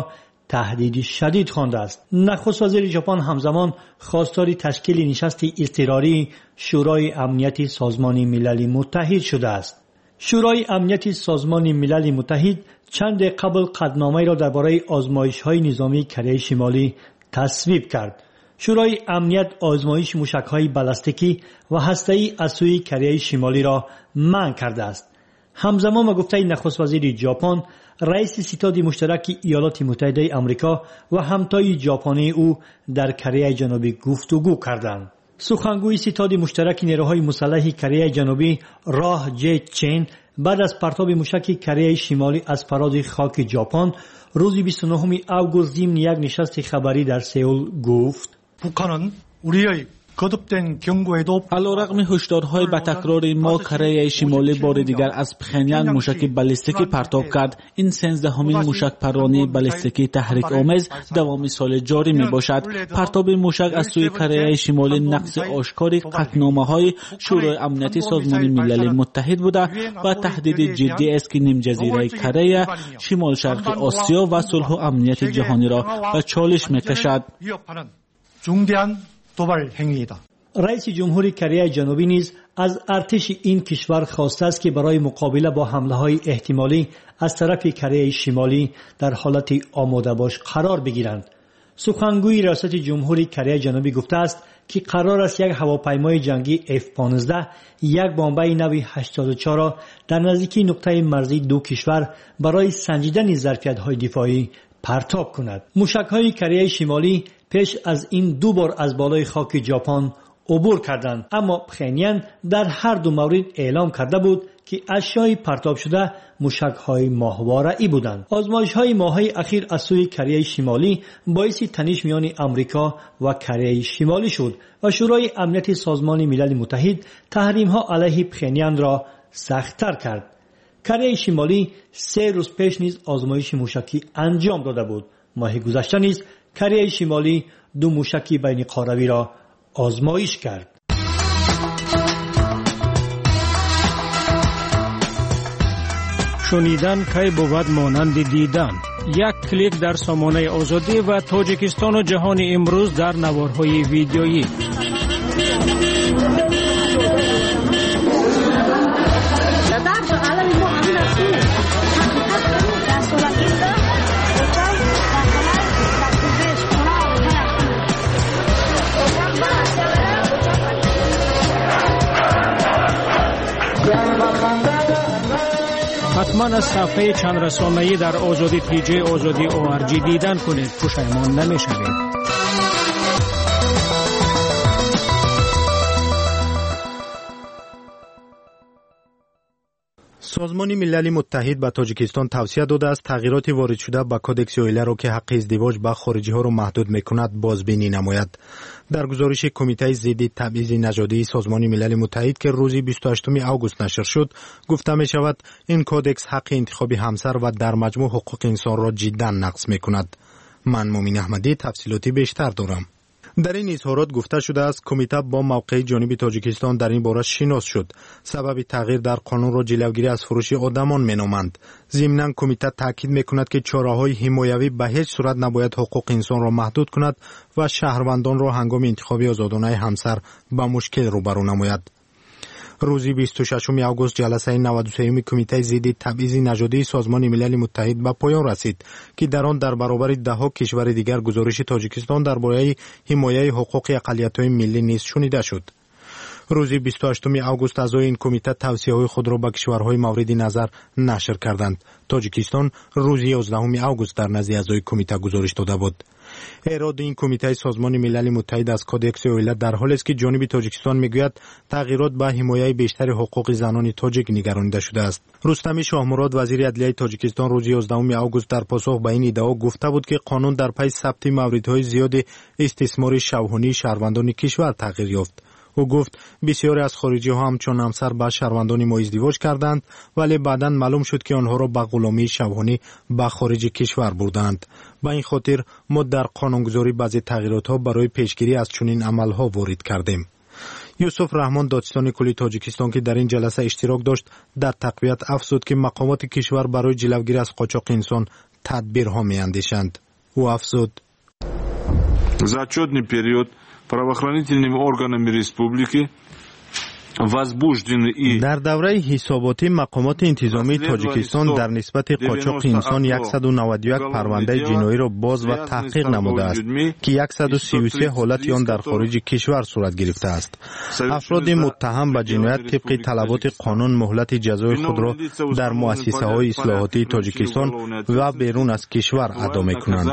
تهدید شدید خوانده است. نخست وزیر ژاپن همزمان خواستار تشکیل نشست اضطراری شورای امنیت سازمان ملل متحد شده است. شورای امنیت سازمان ملل متحد چند قبل قطعنامه را درباره آزمایش‌های نظامی کره شمالی تصویب کرد. شورای امنیت آزمایش موشک‌های بالستیکی و هسته‌ای از سوی کره شمالی را منع کرده است. همزمان با گفته نخست وزیر ژاپن، رئیس ستاد مشترک ایالات متحده آمریکا و همتای ژاپنی او در کره جنوبی گفتگو کردند. سخنگوی ستاد مشترک نیروهای مسلح کره جنوبی راه جی چین بعد از پرتاب موشک کره شمالی از فراز خاک ژاپن روز 29 آگوست ضمن یک نشست خبری در سئول گفت: 북한은 우리의 거듭된 경고에도 علیرغم هشدارهای به تکرار ما، کره شمالی بار دیگر از پخنیان موشک بالستیکی پرتاب کرد. این 13مین موشک پرانی بالستیکی تحریک آمیز دوام سال جاری می باشد. پرتاب موشک از سوی کره شمالی نقض آشکاری قطعنامه‌های شورای امنیتی سازمان ملل متحد بوده و تهدید جدی است که نیم جزیره کره شمال شرق آسیا و صلح و امنیت جهانی را به چالش می کشد. رئیس جمهوری کره جنوبی نیز از ارتش این کشور خواسته است که برای مقابله با حمله‌های احتمالی از طرف کره شمالی در حالت آماده باش قرار بگیرند. سخنگوی ریاست جمهوری کره جنوبی گفته است که قرار است یک هواپیمای جنگی F-15 یک بمب نوع 84 را در نزدیکی نقطه مرزی دو کشور برای سنجیدن ظرفیت‌های دفاعی پرتاب کند. موشک‌های کره شمالی پیش از این دو بار از بالای خاک ژاپن عبور کردند، اما پخنیان در هر دو مورد اعلام کرده بود که اشیای پرتاب شده موشک‌های ماهواره‌ای بودند. آزمایش‌های ماه‌های اخیر از سوی کره شمالی باعث تنش میان آمریکا و کره شمالی شد و شورای امنیت سازمان ملل متحد تحریم‌ها علیه پخنیان را سخت‌تر کرد. کره شمالی 3 روز پیش نیز آزمایش موشکی انجام داده بود. ماه گذشته نیز کره شمالی 2 موشک بین قاروی را آزمایش کرد. شنیدن کی بود مانند دیدن. یک کلیک در سامانه آزادی و تاجیکستان و جهان امروز در نوارهای ویدیویی. حتما از صفحه چند رسانه‌ای در آزادی پیجی آزادی ORG دیدن کنید، پشیمان نمی‌شوید. سازمان ملل متحد به تاجیکستان توصیه داده است تغییرات وارد شده به کودکس اویله را که حق ازدواج با خارجی ها را محدود میکند بازبینی نماید. در گزارش کمیته ضد تبعیض نژادی سازمان ملل متحد که روز 28 آگوست نشر شد، گفته می شود این کودکس حق انتخاب همسر و در مجموع حقوق انسان را جدا نقض میکند. من مومن احمدی تفصیلاتی بیشتر دارم. در این اظهارات گفته شده است کمیته با موقع جانب تاجیکستان در این باره شناس شد. سبب تغییر در قانون را جلوگیری از فروش آدمان مینامند. ضمناً کمیته تاکید میکند که چاره‌های حمایوی به هیچ صورت نباید حقوق انسان را محدود کند و شهروندان را هنگام انتخاب آزادانه همسر با مشکل روبرو نماید. روز 26 آگوست جلسه 93 کمیته ضد تبعیض نژادی سازمان ملل متحد به پایان رسید که در آن در برابر ده‌ها کشور دیگر گزارش تاجیکستان درباره حمایت حقوق اقلیت‌های ملی نیز شنیده شد. روز 28 آگوست اعضای این کمیته توصیه‌های خود را به کشورهای مورد نظر نشر کردند. تاجیکستان روز 11 آگوست در نزد اعضای کمیته گزارش داده بود. اراده این کمیته سازمان ملل متحد از کودکس اویله در حالی است که جانب تاجیکستان میگوید تغییرات به حمایت بیشتر حقوق زنان تاجیک نگرانیده شده است. رستم شاهمراد وزیر عدلیه تاجیکستان روز 11 آگوست در پاسخ به این ادعا گفته بود که قانون در پی ثبت موردهای زیاد استثمار شبانه شهروندان کشور تغییر یافت. او گفت بسیاری از خارجی ها همچون همسر با شهروندان ما ازدواج کردند ولی بعداً معلوم شد که آنها را به غلامی شبانه به خارج کشور بردند. با این خاطر ما در قانونگذاری بعضی تغییرات ها برای پیشگیری از چنین عمل ها وارد کردیم. یوسف رحمان دادستان کلی تاجیکستان که در این جلسه اشتراک داشت در تقویت افزود که مقامات کشور برای جلوگیری از قاچاق انسان تدبیرها می‌اندیشند. او افزود: За отчетный период правоохранительными органами республики در دوره حساباتی مقامات انتظامی تاجیکستان در نسبت قاچاق انسان 191 پرونده جنایی را باز و تحقیق نموده است که 133 حالت آن در خارج کشور صورت گرفته است. افراد متهم به جنایت طبق طلبات قانون مهلت جزای خود را در مؤسسه‌های اصلاحاتی تاجیکستان و بیرون از کشور ادا می‌کنند.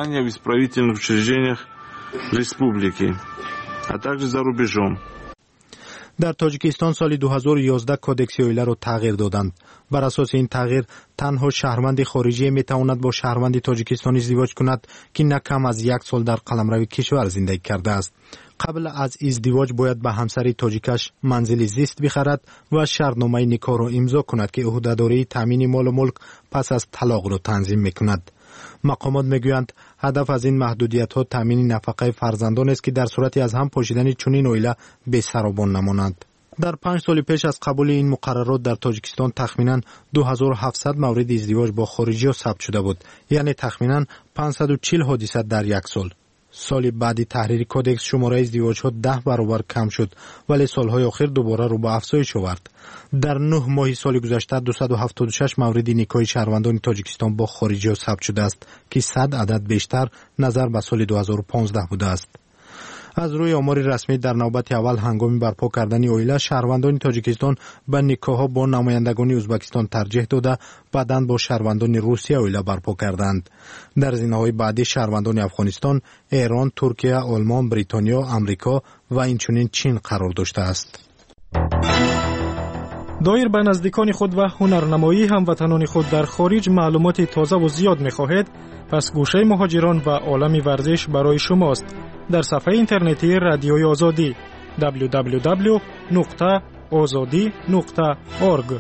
در تاجیکستان سال 2011 کودکس اویله را تغییر دادند. بر اساس این تغییر تنها شهروند خارجی میتواند با شهروند تاجیکستانی ازدواج کند که نه کم از 1 سال در قلمرو کشور زندگی کرده است. قبل از ازدواج باید به همسر تاجیکش منزل زیست بخرد و شرطنامه نکاح را امضا کند که عهده‌داری تامین مال و ملک پس از طلاق را تنظیم میکند. مقامات میگویند هدف از این محدودیت‌ها تامین نفقه فرزندان است که در صورت از هم پاشیدن چنین اویله بی سرابان نمانند. در 5 سال پیش از قبول این مقررات در تاجیکستان تخمیناً 2700 مورد ازدواج با خارجی‌ها ثبت شده بود، یعنی تخمیناً 540 حادثه در یک سال. سال بعدی تحریر کودکس شماره ازدواج‌ها 10 برابر کم شد، ولی سالهای آخر دوباره رو به افزایش آورد. در 9 ماه سال گذشته 276 مورد نکاح شهروندان تاجیکستان با خارجی‌ها ثبت شده است که 100 عدد بیشتر نظر به سال 2015 بوده است. از روی آمار رسمی در نوبت اول هنگام برپا کردن اویله شهروندان تاجیکستان به نکاح‌ها با نمایندگان ازبکستان ترجیح داده بعداً با شهروندان روسیه اویله برپا کردند. در زمینه‌های بعدی شهروندان افغانستان، ایران، ترکیه، آلمان، بریتانیا، آمریکا و اینچنین چین قرار داشته است. دایر به نزدیکان خود و هنرنمایی هموطنان خود در خارج معلومات تازه و زیاد می‌خواهید، پس گوشه مهاجران و عالم ورزش برای شماست. در صفحه اینترنتی رادیوی آزادی www.azadi.org.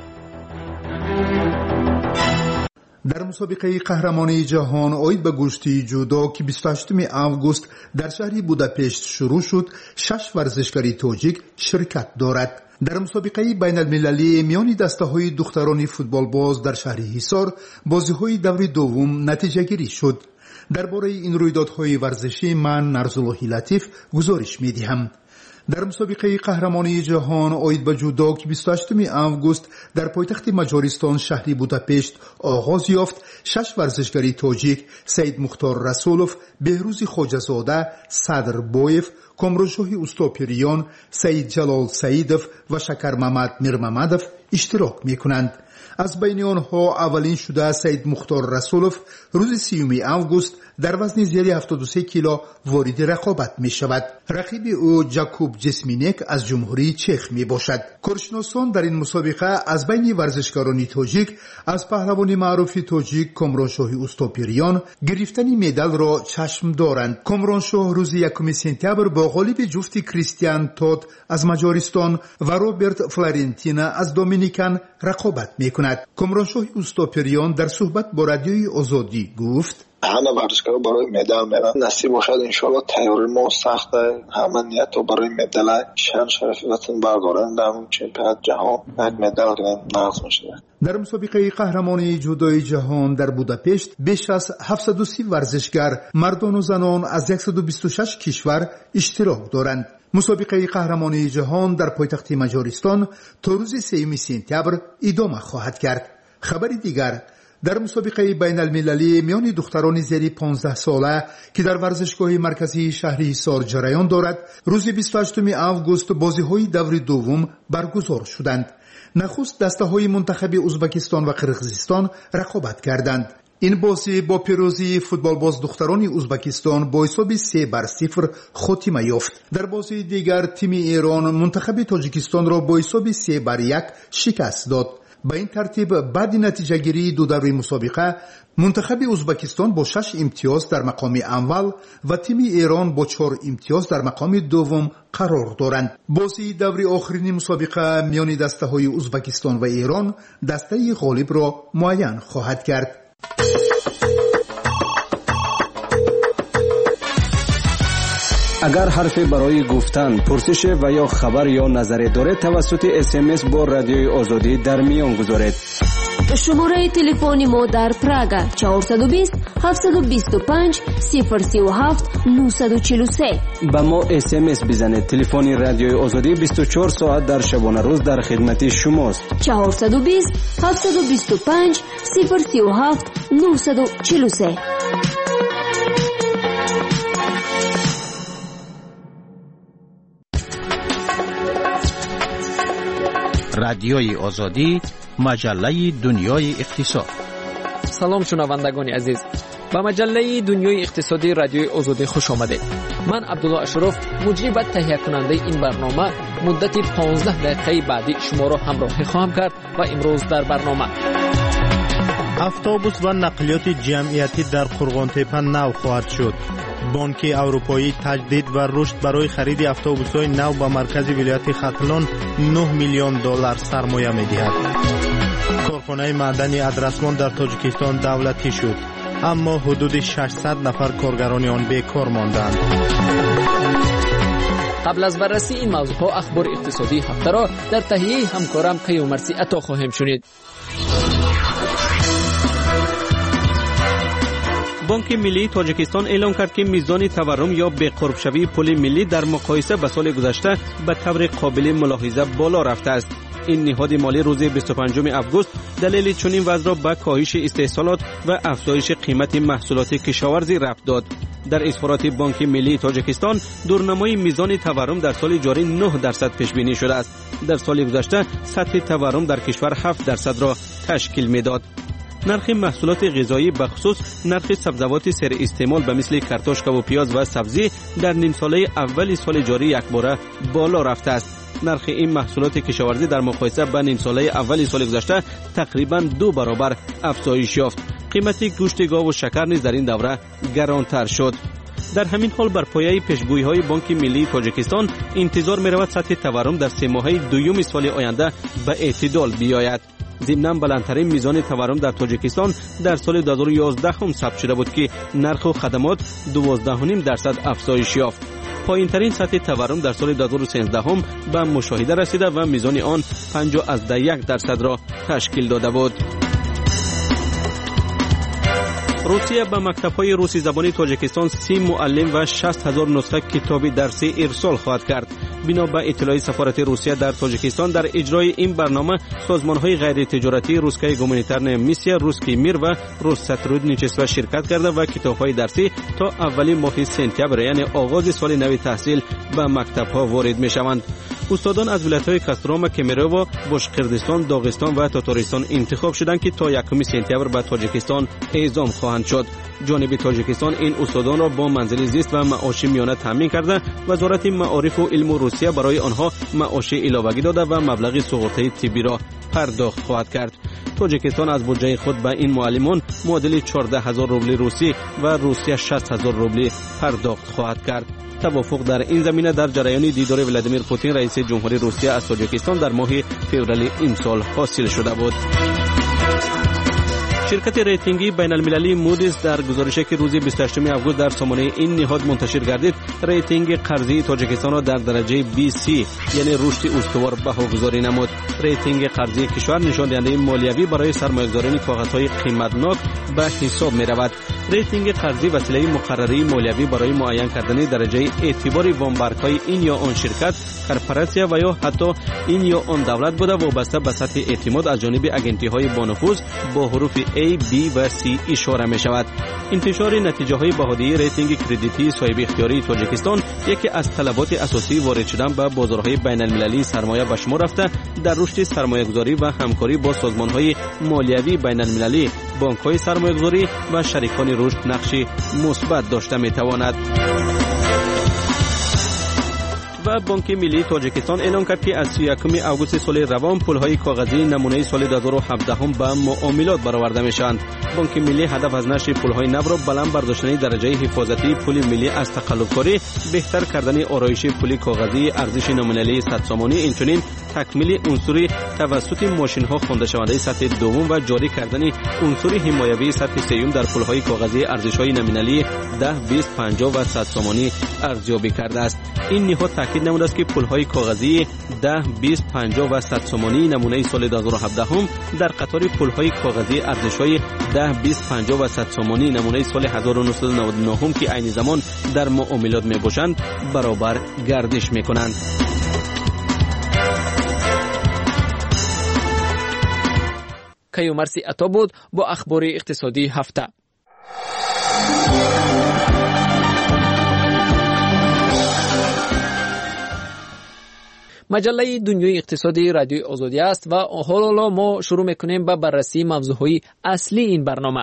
در مسابقه قهرمانی جهان آید به گشتی جودو که 28 آگوست در شهر بوداپشت شروع شد، 6 ورزشکاری تاجیک شرکت دارد. در مسابقه بین المللی میان دسته‌های دختران فوتبال باز در شهر حصار بازی‌های دور دوم نتیجه گیری شد. درباره این رویدادهای ورزشی من نرزاللهی لطیف گزارش می‌دهم. در مسابقه قهرمانی جهان آید به جودو که 28 آگوست در پایتخت مجارستان شهر بوداپشت آغاز یافت، 6 ورزشکاری تاجیک سید مختار رسولوف، بهروز خواجه‌زاده، صدر بویف، کامرانشاه اوستاپیریان، سید جلال سیدوف و شکر محمد میرمحمدوف اشتراک می‌کنند. از بین آنها اولین شده سید مختار رسولوف روز 30 آگوست در وزن زیر 73 کیلو وارد رقابت می شود. رقیب او جاکوب جسمینک از جمهوری چخ می باشد. کارشناسان در این مسابقه از بین ورزشکاران تاجیک از پهلوان معروف تاجیک کامرانشاه اوستاپیریان گرفتن مدال را چشم دارند. کامرانشاه روز 1 سپتامبر با غالب جفت کریستیان تود از مجارستان و روبرت فلورنتینا از دومینیکن رقابت می کند. کامرانشاه اوستاپیریان در صحبت با رادیوی آزادی گفت: همه ورزشکارا برای مدال میرن، نصیب باشد انشالله تیاری ما سخته، همه نیت رو برای مدال شان شرف وطن بردارن، در اون چمپیونات جهان یک مدال نقض میشه. در مسابقه قهرمانی جودوی جهان در بوداپشت بیش از 730 ورزشکار مردان و زنان از 126 کشور اشتراک دارند. مسابقه قهرمانی جهان در پایتخت مجارستان تا روز 3 سپتامبر ادامه خواهد کرد. خبر دیگر، در مسابقه بین المللی میان دختران زیر 15 ساله که در ورزشگاه مرکزی شهر حصار جریان دارد، روز 28 آگوست بازی‌های دور دوم برگزار شدند. نخست دسته‌های منتخب ازبکستان و قرقیزستان رقابت کردند. این بازی با پیروزی فوتبال باز دختران ازبکستان با حساب 3-0 خاتمه یافت. در بازی دیگر تیم ایران منتخب تاجیکستان را با حساب 3-1 شکست داد. با این ترتیب بعد نتیجه گیری دو دوره مسابقه منتخب ازبکستان با 6 امتیاز در مقام اول و تیم ایران با 4 امتیاز در مقام دوم قرار دارند. بازی دوره آخرین مسابقه میان دسته‌های ازبکستان و ایران دسته غالب را معین خواهد کرد. اگر حرفی برای گفتن، پرسش و یا خبر یا نظری دارید توسط SMS با رادیوی آزادی در میان گذارید. شماره تلفن ما در پراگ 420 725 037 943. با ما SMS بزنید. تلفن رادیوی آزادی 24 ساعت در شبانه روز در خدمت شماست. 420 725 037 943. رادیوی آزادی، مجله دنیای اقتصاد. سلام شنوندگان عزیز، به مجله دنیای اقتصادی رادیوی آزادی خوش آمدید. من عبدالله اشرف، مجری و تهیه کننده این برنامه، مدت 15 دقیقه بعدی شما را همراهی خواهم کرد و امروز در برنامه اتوبوس و نقلیات جمعیتی در قرغان‌تپه نو خواهد شد. بانک اروپایی تجدید و رشد برای خرید اتوبوس‌های نو به مرکز ولایت ختلان 9 میلیون دلار سرمایه می‌دهد. کارخانه معدنی ادرسمان در تاجیکستان دولتی شد، اما حدود 600 نفر کارگران آن بیکار ماندند. قبل از بررسی این موضوعات اخبار اقتصادی هفته را در تهیه همکارم کیومرسی عطا خواهیم شنید. بانک ملی تاجیکستان اعلام کرد که میزان تورم یا بی‌قرب‌شوی پول ملی در مقایسه با سال گذشته به طور قابل ملاحظه بالا رفته است. این نهاد مالی روز 25 آگوست دلیل چنین وضع را به کاهش استحصالات و افزایش قیمت محصولات کشاورزی ربط داد. در اظهارات بانک ملی تاجیکستان، دورنمای میزان تورم در سال جاری 9% پیش بینی شده است. در سال گذشته سطح تورم در کشور 7% را تشکیل میداد. نرخ محصولات غذایی به خصوص نرخ سبزیجات سر استعمال به مثل کارتوشکا و پیاز و سبزی در نیم ساله اول سال جاری یکباره بالا رفته است. نرخ این محصولات کشاورزی در مقایسه با نیم ساله اول سال گذشته تقریباً 2 برابر افزایش یافت. قیمت گوشت گاو و شکر نیز در این دوره گرانتر شد. در همین حال بر پایه پیشگویی‌های بانک ملی تاجیکستان انتظار می‌رود سطح تورم در 3 ماهه دوم سال آینده به اعتدال بیاید. ضمناً بلندترین میزان تورم در تاجیکستان در سال 2011 هم ثبت شده بود که نرخ خدمات 12.5% افزایش یافت. پایین‌ترین سطح تورم در سال 2013 هم به مشاهده رسیده و میزان آن 50.1% را تشکیل داده بود. روسیه به مکتب‌های روسی زبان تاجیکستان 30 معلم و 60,000 نسخه کتاب درسی ارسال خواهد کرد. بنا به اطلاع سفارت روسیه در تاجیکستان، در اجرای این برنامه سازمان‌های غیر تجارتی روسکای گومانیتارنه میسیا، روسکی میر و روساترودنیچسوا شرکت کرده و کتاب‌های درسی تا اولین ماه سپتامبر یعنی آغاز سال نو تحصیل به مکتب‌ها وارد می‌شوند. استادان از ولایت‌های کاستروما، کمیرو، باشقردستان، داغستان و تاتارستان انتخاب شدند که تا 1 سپتامبر به تاجیکستان اعزام خواهند شد. جانب تاجیکستان این استادان را با منزل زیست و معاش میانه تامین کرده. وزارت معارف و علم روسیه برای آنها معاش علاوه‌ای داده و مبلغ سقوطی طبی را پرداخت خواهد کرد. تاجیکستان از بودجه خود به این معلمان معادل 14,000 روبل روسی و روسیه 60,000 روبل پرداخت خواهد کرد. توافق در این زمینه در جریان دیدار ولادیمیر پوتین رئیس جمهوری روسیه از تاجیکستان در ماه فوریه این سال حاصل شده بود. شرکت ریتینگی بین المللی مودیز در گزارشی که روز 28 آگوست در سامانه این نهاد منتشر گردید، ریتینگ قرضی تاجیکستان را در درجه BC یعنی رشد استوار بهاگذاری نمود. ریتینگ قرضی کشور نشان دهنده مالیوی برای سرمایه‌گذاران کاغذهای قیمتناک به حساب می‌رود. ریتینگ قرضی وسیله مقرری مالیوی برای معین کردن درجه اعتبار وامبرگ‌های این یا آن شرکت، کارپوراسیا و یا حتی این یا آن دولت بوده، وابسته به سطح اعتماد از جانب اگنتی‌های بانفوذ با حروف A، B و C اشاره می شود. انتشار نتیجه های بهادهی ریتینگ کردیتی صاحب اختیاری تاجیکستان یکی از طلبات اساسی وارد شدن به بازارهای بین المللی سرمایه به شمار رفته در رشد سرمایه گذاری و همکاری با سازمان های مالیوی بین المللی، بانک های سرمایه گذاری و شریکان رشد نقش مثبت داشته می تواند. و بانک ملی تاجیکستان اعلام کرد که از 31 آگوست سال روان پول‌های کاغذی نمونه سال 2017 هم به معاملات برآورده می‌شوند. بانک ملی هدف از نشر پول‌های نو را بلند برداشتن درجه حفاظتی پول ملی از تقلب‌کاری، بهتر کردن آرایش پول کاغذی ارزش نومینالی 100 سامانی، اینچنین تکمیل عنصر توسط ماشین‌ها خوانده شونده سطح دوم و جاری کردن عنصر حمایوی سطح سوم در پول‌های کاغذی ارزش‌های نومینالی 10، 20، 50 و 100 سامانی ارزیابی کرده است. این نهاد تاکید تاکید نموده است که پول‌های کاغذی 10 20 50 و 100 سومانی نمونه سال 2017 هم در قطار پول‌های کاغذی ارزش‌های 10 20 50 و 100 سومانی نمونه سال 1999 هم که عین زمان در معاملات می‌باشند برابر گردش می‌کنند. کیومرسی عطا بود با اخبار اقتصادی هفته. مجله دنیای اقتصادی رادیوی آزادی است و حالا ما شروع میکنیم با بررسی موضوعهای اصلی این برنامه.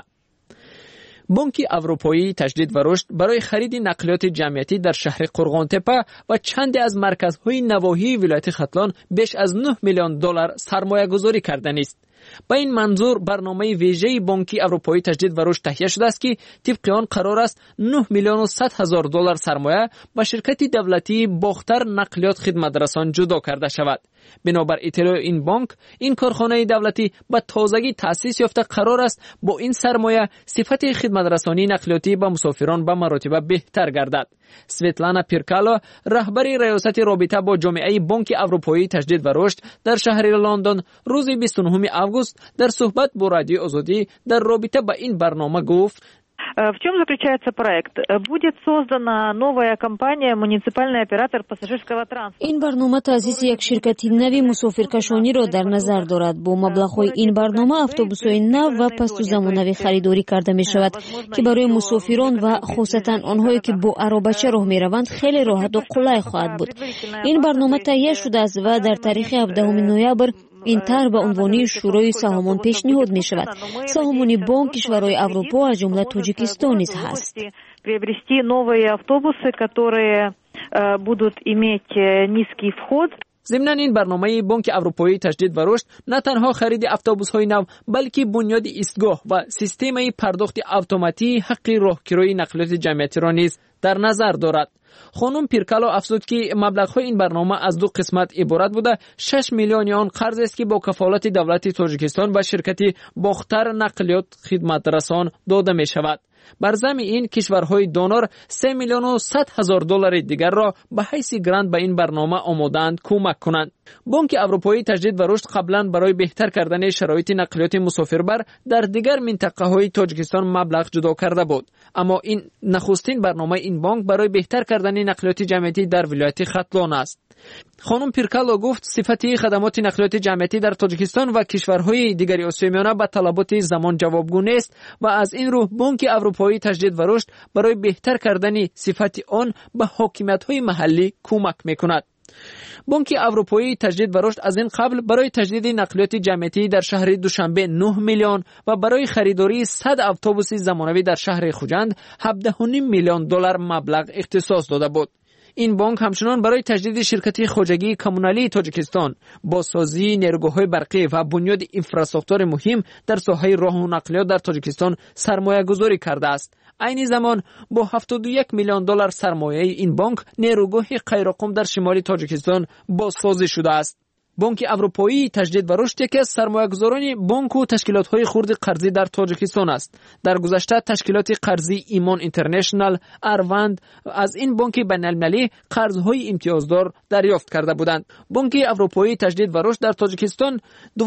بانک اروپایی تجدید و رشد برای خرید نقلیات جمعیتی در شهر قرغان‌تپه و چند از مرکزهای نواحی ولایت ختلان بیش از 9 میلیون دلار سرمایه گذاری کردن است. با این منظور برنامه ویژه بانک اروپایی تجدید و رشد تهیه شده است که طبق آن قرار است 9 میلیون و 100 هزار دلار سرمایه با شرکت دولتی باختر نقلیات خدمترسان جدا کرده شود. بنابر اطلاع این بانک، این کارخانه دولتی با تازگی تأسیس یافته قرار است با این سرمایه صفت خدمترسانی نقلیاتی به مسافران به مراتب بهتر گردد. سویتلانا پیرکالو، رهبر ریاست رابطه با جامعه بانک اروپایی تجدید و رشد در شهر لندن روز 29 август در صحبت با رادیو آزادی در رابطه با این برنامه گفت: В чем заключается проект? Будет создана новая компания муниципальный оператор пассажирского транспорта. این برنامه تأسیس یک شرکت نوی مسافرکشانی را در نظر دارد. با مبلغ‌های این برنامه اتوبوس‌های نو و پست و زمانه‌ای خریداری کرده می‌شود که برای مسافران و خصوصاً آنهایی که با عربچه راه می‌روند خیلی راحت و قلای خواهد بود. این برنامه تهیه شده است و در تاریخ 17 نوامبر این طرح به عنوان شورای سهامان پیشنهاد می شود. سهامان بانک کشورهای اروپا از جمله تاجیکستان نیز هست. приобрести новые автобусы, которые будут иметь низкий вход. ضمن این برنامه بانک اروپایی تجدید و رشد نه تنها خرید اتوبوس‌های نو بلکه بنیاد ایستگاه و سیستم پرداخت اتوماتیک حق راهگیری نقلیات جمعیتی را نیز در نظر دارد. خانم پیرکالو افزود که مبلغ‌های این برنامه از دو قسمت عبارت بوده. 6 میلیون آن قرض است که با کفالت دولت تاجیکستان به شرکت باختر نقلیات خدمترسان داده می شود. بر ضمن این کشورهای دونور 3 میلیون و 100 هزار دلار دیگر را به حیث گرانت به این برنامه آماده‌اند کمک کنند. بانک اروپایی تجدید و رشد قبلا برای بهتر کردن شرایط نقلیات مسافربر در دیگر منطقه‌های تاجیکستان مبلغ جدا کرده بود، اما این نخستین برنامه این بانک برای بهتر کردن نقلیات جمعیتی در ولایت ختلان است. خانم پیرکالو گفت صفتی خدمات نقلیات جمعیتی در تاجیکستان و کشورهای دیگر آسیای میانه به طلبات زمان جوابگو نیست و از این رو بانک اروپایی تجدید و رشد برای بهتر کردن صفت آن به حاکمیت‌های محلی کمک می‌کند. بانک اروپایی تجدید و رشد از این قبل برای تجدید نقلیات جمعیتی در شهر دوشنبه 9 میلیون و برای خریداری 100 اتوبوس زمانوی در شهر خوجند 17.5 میلیون دلار مبلغ اختصاص داده بود. این بانک همچنان برای تجدید شرکت خوجگی کمونالی تاجیکستان، بازسازی نیروگاه‌های برقی و بنیاد انفراستراکچور مهم در ساحه راه و نقلیات در تاجیکستان سرمایه گذاری کرده است. عین زمان با 71 میلیون دلار سرمایه این بانک نیروگاه قیراقم در شمال تاجیکستان بازسازی شده است. بانک اروپایی تجدید و رشد یکی از سرمایه‌گذاران بانک و تشکیلات‌های خرد قرضی در تاجیکستان است. در گذشته تشکیلات قرضی ایمان اینترنشنال، اروند از این بانک بین‌المللی قرض‌های امتیازدار دریافت کرده بودند. بانک اروپایی تجدید و رشد در تاجیکستان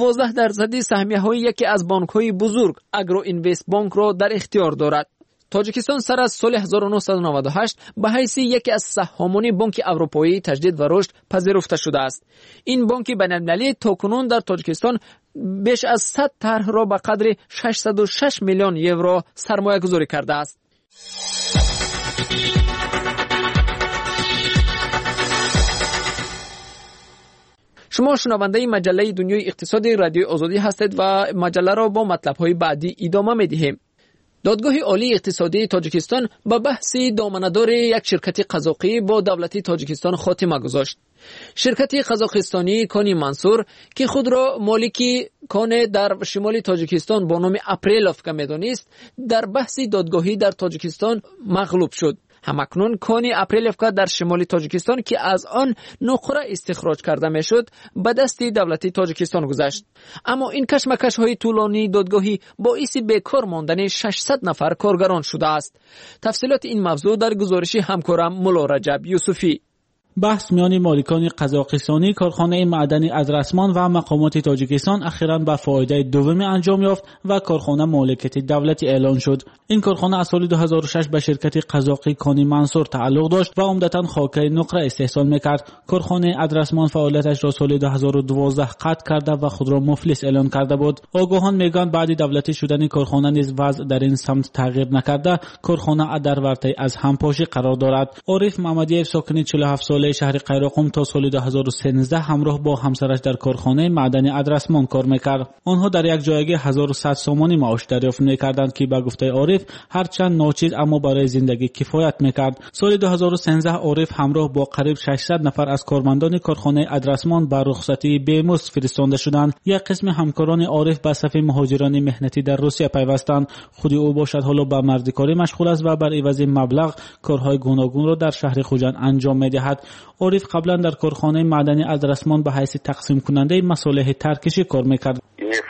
12% سهمیه‌های یکی از بانک‌های بزرگ اگرو اینوست بانک را در اختیار دارد. تاجیکستان سر از سال 1998 به حیث یکی از سهامان بانک اروپایی تجدید و رشد پذیرفته شده است. این بانک بین‌المللی تاکنون در تاجیکستان بیش از 100 طرح را به قدر 606 میلیون یورو سرمایه گذاری کرده است. شما شنونده مجله دنیای اقتصادی رادیو آزادی هستید و مجله را با مطلب‌های بعدی ادامه می‌دهیم. دادگاه عالی اقتصادی تاجیکستان به بحث دامنه‌دار یک شرکت قزاقی با دولت تاجیکستان خاتمه گذاشت. شرکت قزاقستانی کانی منصور که خود را مالک کان در شمال تاجیکستان با نام اپریلوف می‌دانست، در بحث دادگاهی در تاجیکستان مغلوب شد. همکنون کانی اپریلوفکا در شمال تاجیکستان که از آن نقره استخراج کرده میشد به دست دولت تاجیکستان گذشت. اما این کشمکش‌های طولانی دادگاهی باعث بیکار ماندن 600 نفر کارگران شده است. تفصیلات این موضوع در گزارش همکارم مولا رجب یوسفی. بحث میان مالکان قزاقستانی کارخانه معدنی ادرسمان و مقامات تاجیکستان اخیراً به فایده دومی انجام یافت و کارخانه مالکیت دولتی اعلان شد. این کارخانه از سال 2006 به شرکت قزاقی کانی منصور تعلق داشت و عمدتاً خاکه نقره استحصال میکرد. کارخانه ادرسمان فعالیتش را سال 2012 قطع کرده و خود را مفلس اعلان کرده بود. آگاهان میگن بعد دولتی شدن کارخانه نیز وضع در این سمت تغییر نکرده، کارخانه در ورطه از همپاشی قرار دارد. عارف محمدی‌اف ساکن 47 ساله شهر قیراقم تا سال 2013 همراه با همسرش در کارخانه معدنی ادرسمان کار میکرد. آنها در یک جایگه 1100 سومانی معاش دریافت میکردند که به گفته عارف هرچند ناچیز اما برای زندگی کفایت میکرد. سال 2013 عارف همراه با قریب 600 نفر از کارمندان کارخانه ادرسمان به رخصتی بیمزد فرستاده شدند. یک قسم همکاران عارف به صف مهاجران مهنتی در روسیه پیوستند. خود او باشد حالا به مردکاری مشغول است و بر عوض مبلغ کارهای گوناگون را در شهر خوجند انجام میدهد. عارف قبلا در کارخانه معدنی ادرسمان به حیث تقسیم کننده مصالح ترکشی کار میکرد.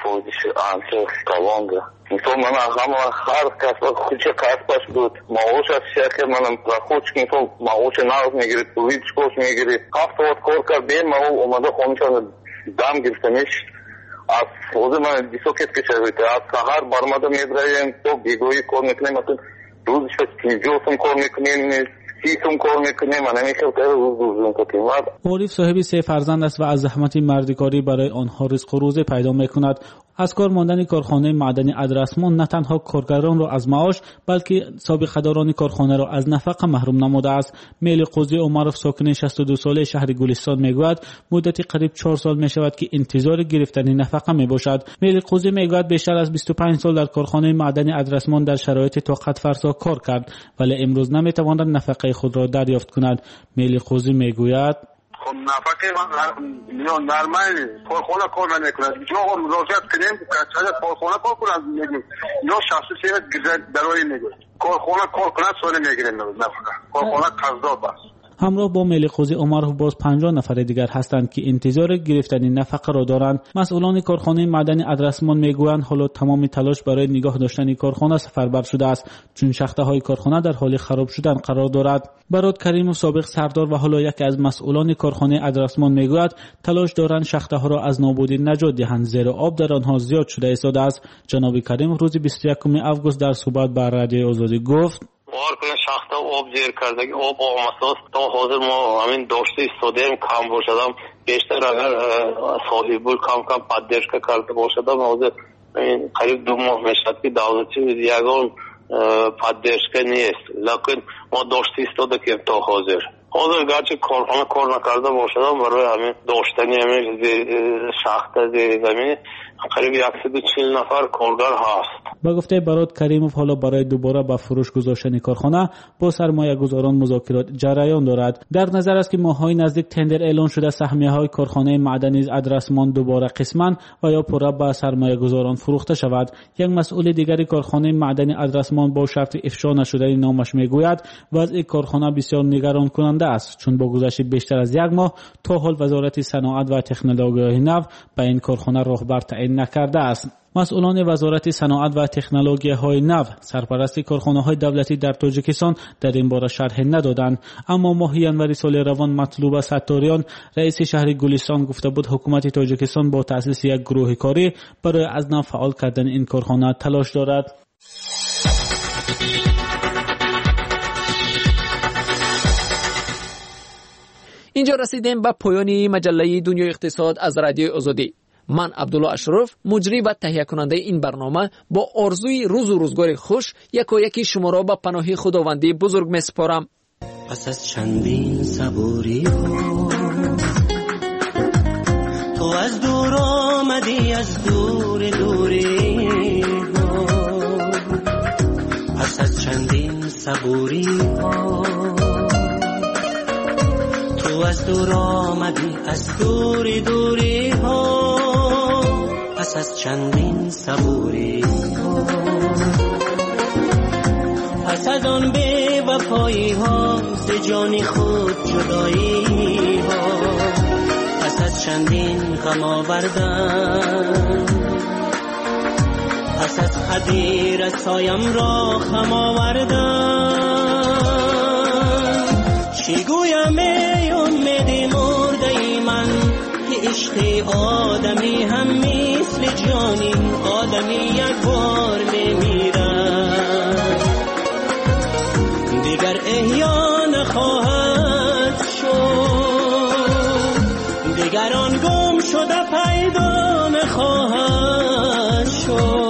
تو من همه هر کس خودش کسبش بود معاش از شرکت منم خودش که تو معاش ناز میگیرید ویچ کوش میگیرید هفت وقت کار کرد بیم ما اومده خونشان دم گرفتنش از خود من دیسوکت کشید از سهر برمده میدرایم تو بیگویی کار میکنیم مثلا روزش تیجوسم کار میکنیم سیسم کار میکنیم من نمیشه روزون کنیم. عارف صاحب 3 فرزند است و از زحمت مردکاری برای آنها رزق و روزی پیدا میکند. از کار ماندن کارخانه معدنی ادرسمان نه تنها کارگران را از معاش بلکه سابقه‌داران کارخانه را از نفقه محروم نموده است. میل قوزی عمرف ساکن 62 ساله شهر گلستان میگوید مدتی قریب 4 سال میشود که انتظار گرفتن نفقه میباشد. میل قوزی میگوید بیشتر از 25 سال در کارخانه معدنی ادرسمان در شرایط طاقت فرسا کار کرد ولی امروز نمیتواند نفقه خود را دریافت کند. میل قوزی میگوید خب نفقه من نرمال کارخانه کار نمیکنه جا مراجعت کنیم کارخانه کار کنه میگیم یا شخصی سیرت برای میگه کارخانه کار کنه سال میگیریم نفقه کارخانه قرارداد است. همراه با میل قوزی عمرف باز 50 نفر دیگر هستند که انتظار گرفتن نفقه را دارند. مسئولان کارخانه معدنی ادرسمان میگویند حالا تمام تلاش برای نگاه داشتن کارخانه سفربر شده است چون شاخته های کارخانه در حال خراب شدن قرار دارد. برات کریموف سابق سردار و حالا یکی از مسئولان کارخانه ادرسمان میگوید تلاش دارند شاخته ها را از نابودی نجات دهند زیرا آب در آنها زیاد شده ایستاده است. جناب کریموف روز 21 آگوست در صحبت با رادیوی آزادی گفت وار کنه شاخته آب زیر کردگی آب آمساس تا حاضر ما همین داشته ایستادیم کم باشدم بیشتر اگر صاحب بود کم پدرشکه کرده باشدم حاضر قریب 2 ماه میشد که دولتی یگان پدرشکه نیست لیکن ما داشته ایستاده که تا حاضر گرچه کارخانه کار نکرده باشدم برای همین داشتنی همین شاخته زیر زمین قریب 140 نفر کارگر هست. با گفته برات کریموف حالا برای دوباره به فروش گذاشتن کارخانه با سرمایه گذاران مذاکرات جریان دارد. در نظر است که ماه‌های نزدیک تندر اعلان شده سهمیه‌های کارخانه معدنی ادرسمان دوباره قسماً و یا پورا به سرمایه گذاران فروخته شود. یک مسئول دیگری کارخانه معدنی ادرسمان با شرط افشا نشدن نامش میگوید وضع کارخانه بسیار نگران کننده است چون با گذشت بیشتر از 1 ماه تا حال وزارت صنعت و تکنولوژی نو به این کارخانه راهبر تعیین نکرده است. مسئولان وزارت صنعت و تکنولوژی‌های نو سرپرستی کارخانه‌های دولتی در تاجیکستان در این باره شرح ندادند، اما ماه ینوری سال روان مطلوب ستاریان رئیس شهر گلستان گفته بود حکومت تاجیکستان با تأسیس یک گروه کاری برای از نو فعال کردن این کارخانه تلاش دارد. اینجا رسیدیم به پایان مجله دنیای اقتصاد از رادیوی آزادی. من عبدالله اشرف مجری و تهیه کننده این برنامه با آرزوی روز و روزگار خوش یکی شما را به پناه خداوندی بزرگ میسپارم. پس از چندین صبوری تو از دور آمدی از دور دوری پس از چندین صبوری تو از دور آمدی از دوری دوری پس از چندین صبوری پس از آن بی وفایی ها ز جان خود جدایی ها پس از چندین غم آوردن پس از خدیر سایم را خم آوردن چی گویم ای عشق آدمی هم مثل جانی، آدمی یک بار میمیرد دیگر احیا نخواهد شد، دیگر آن گم شده پیدا نخواهد شد.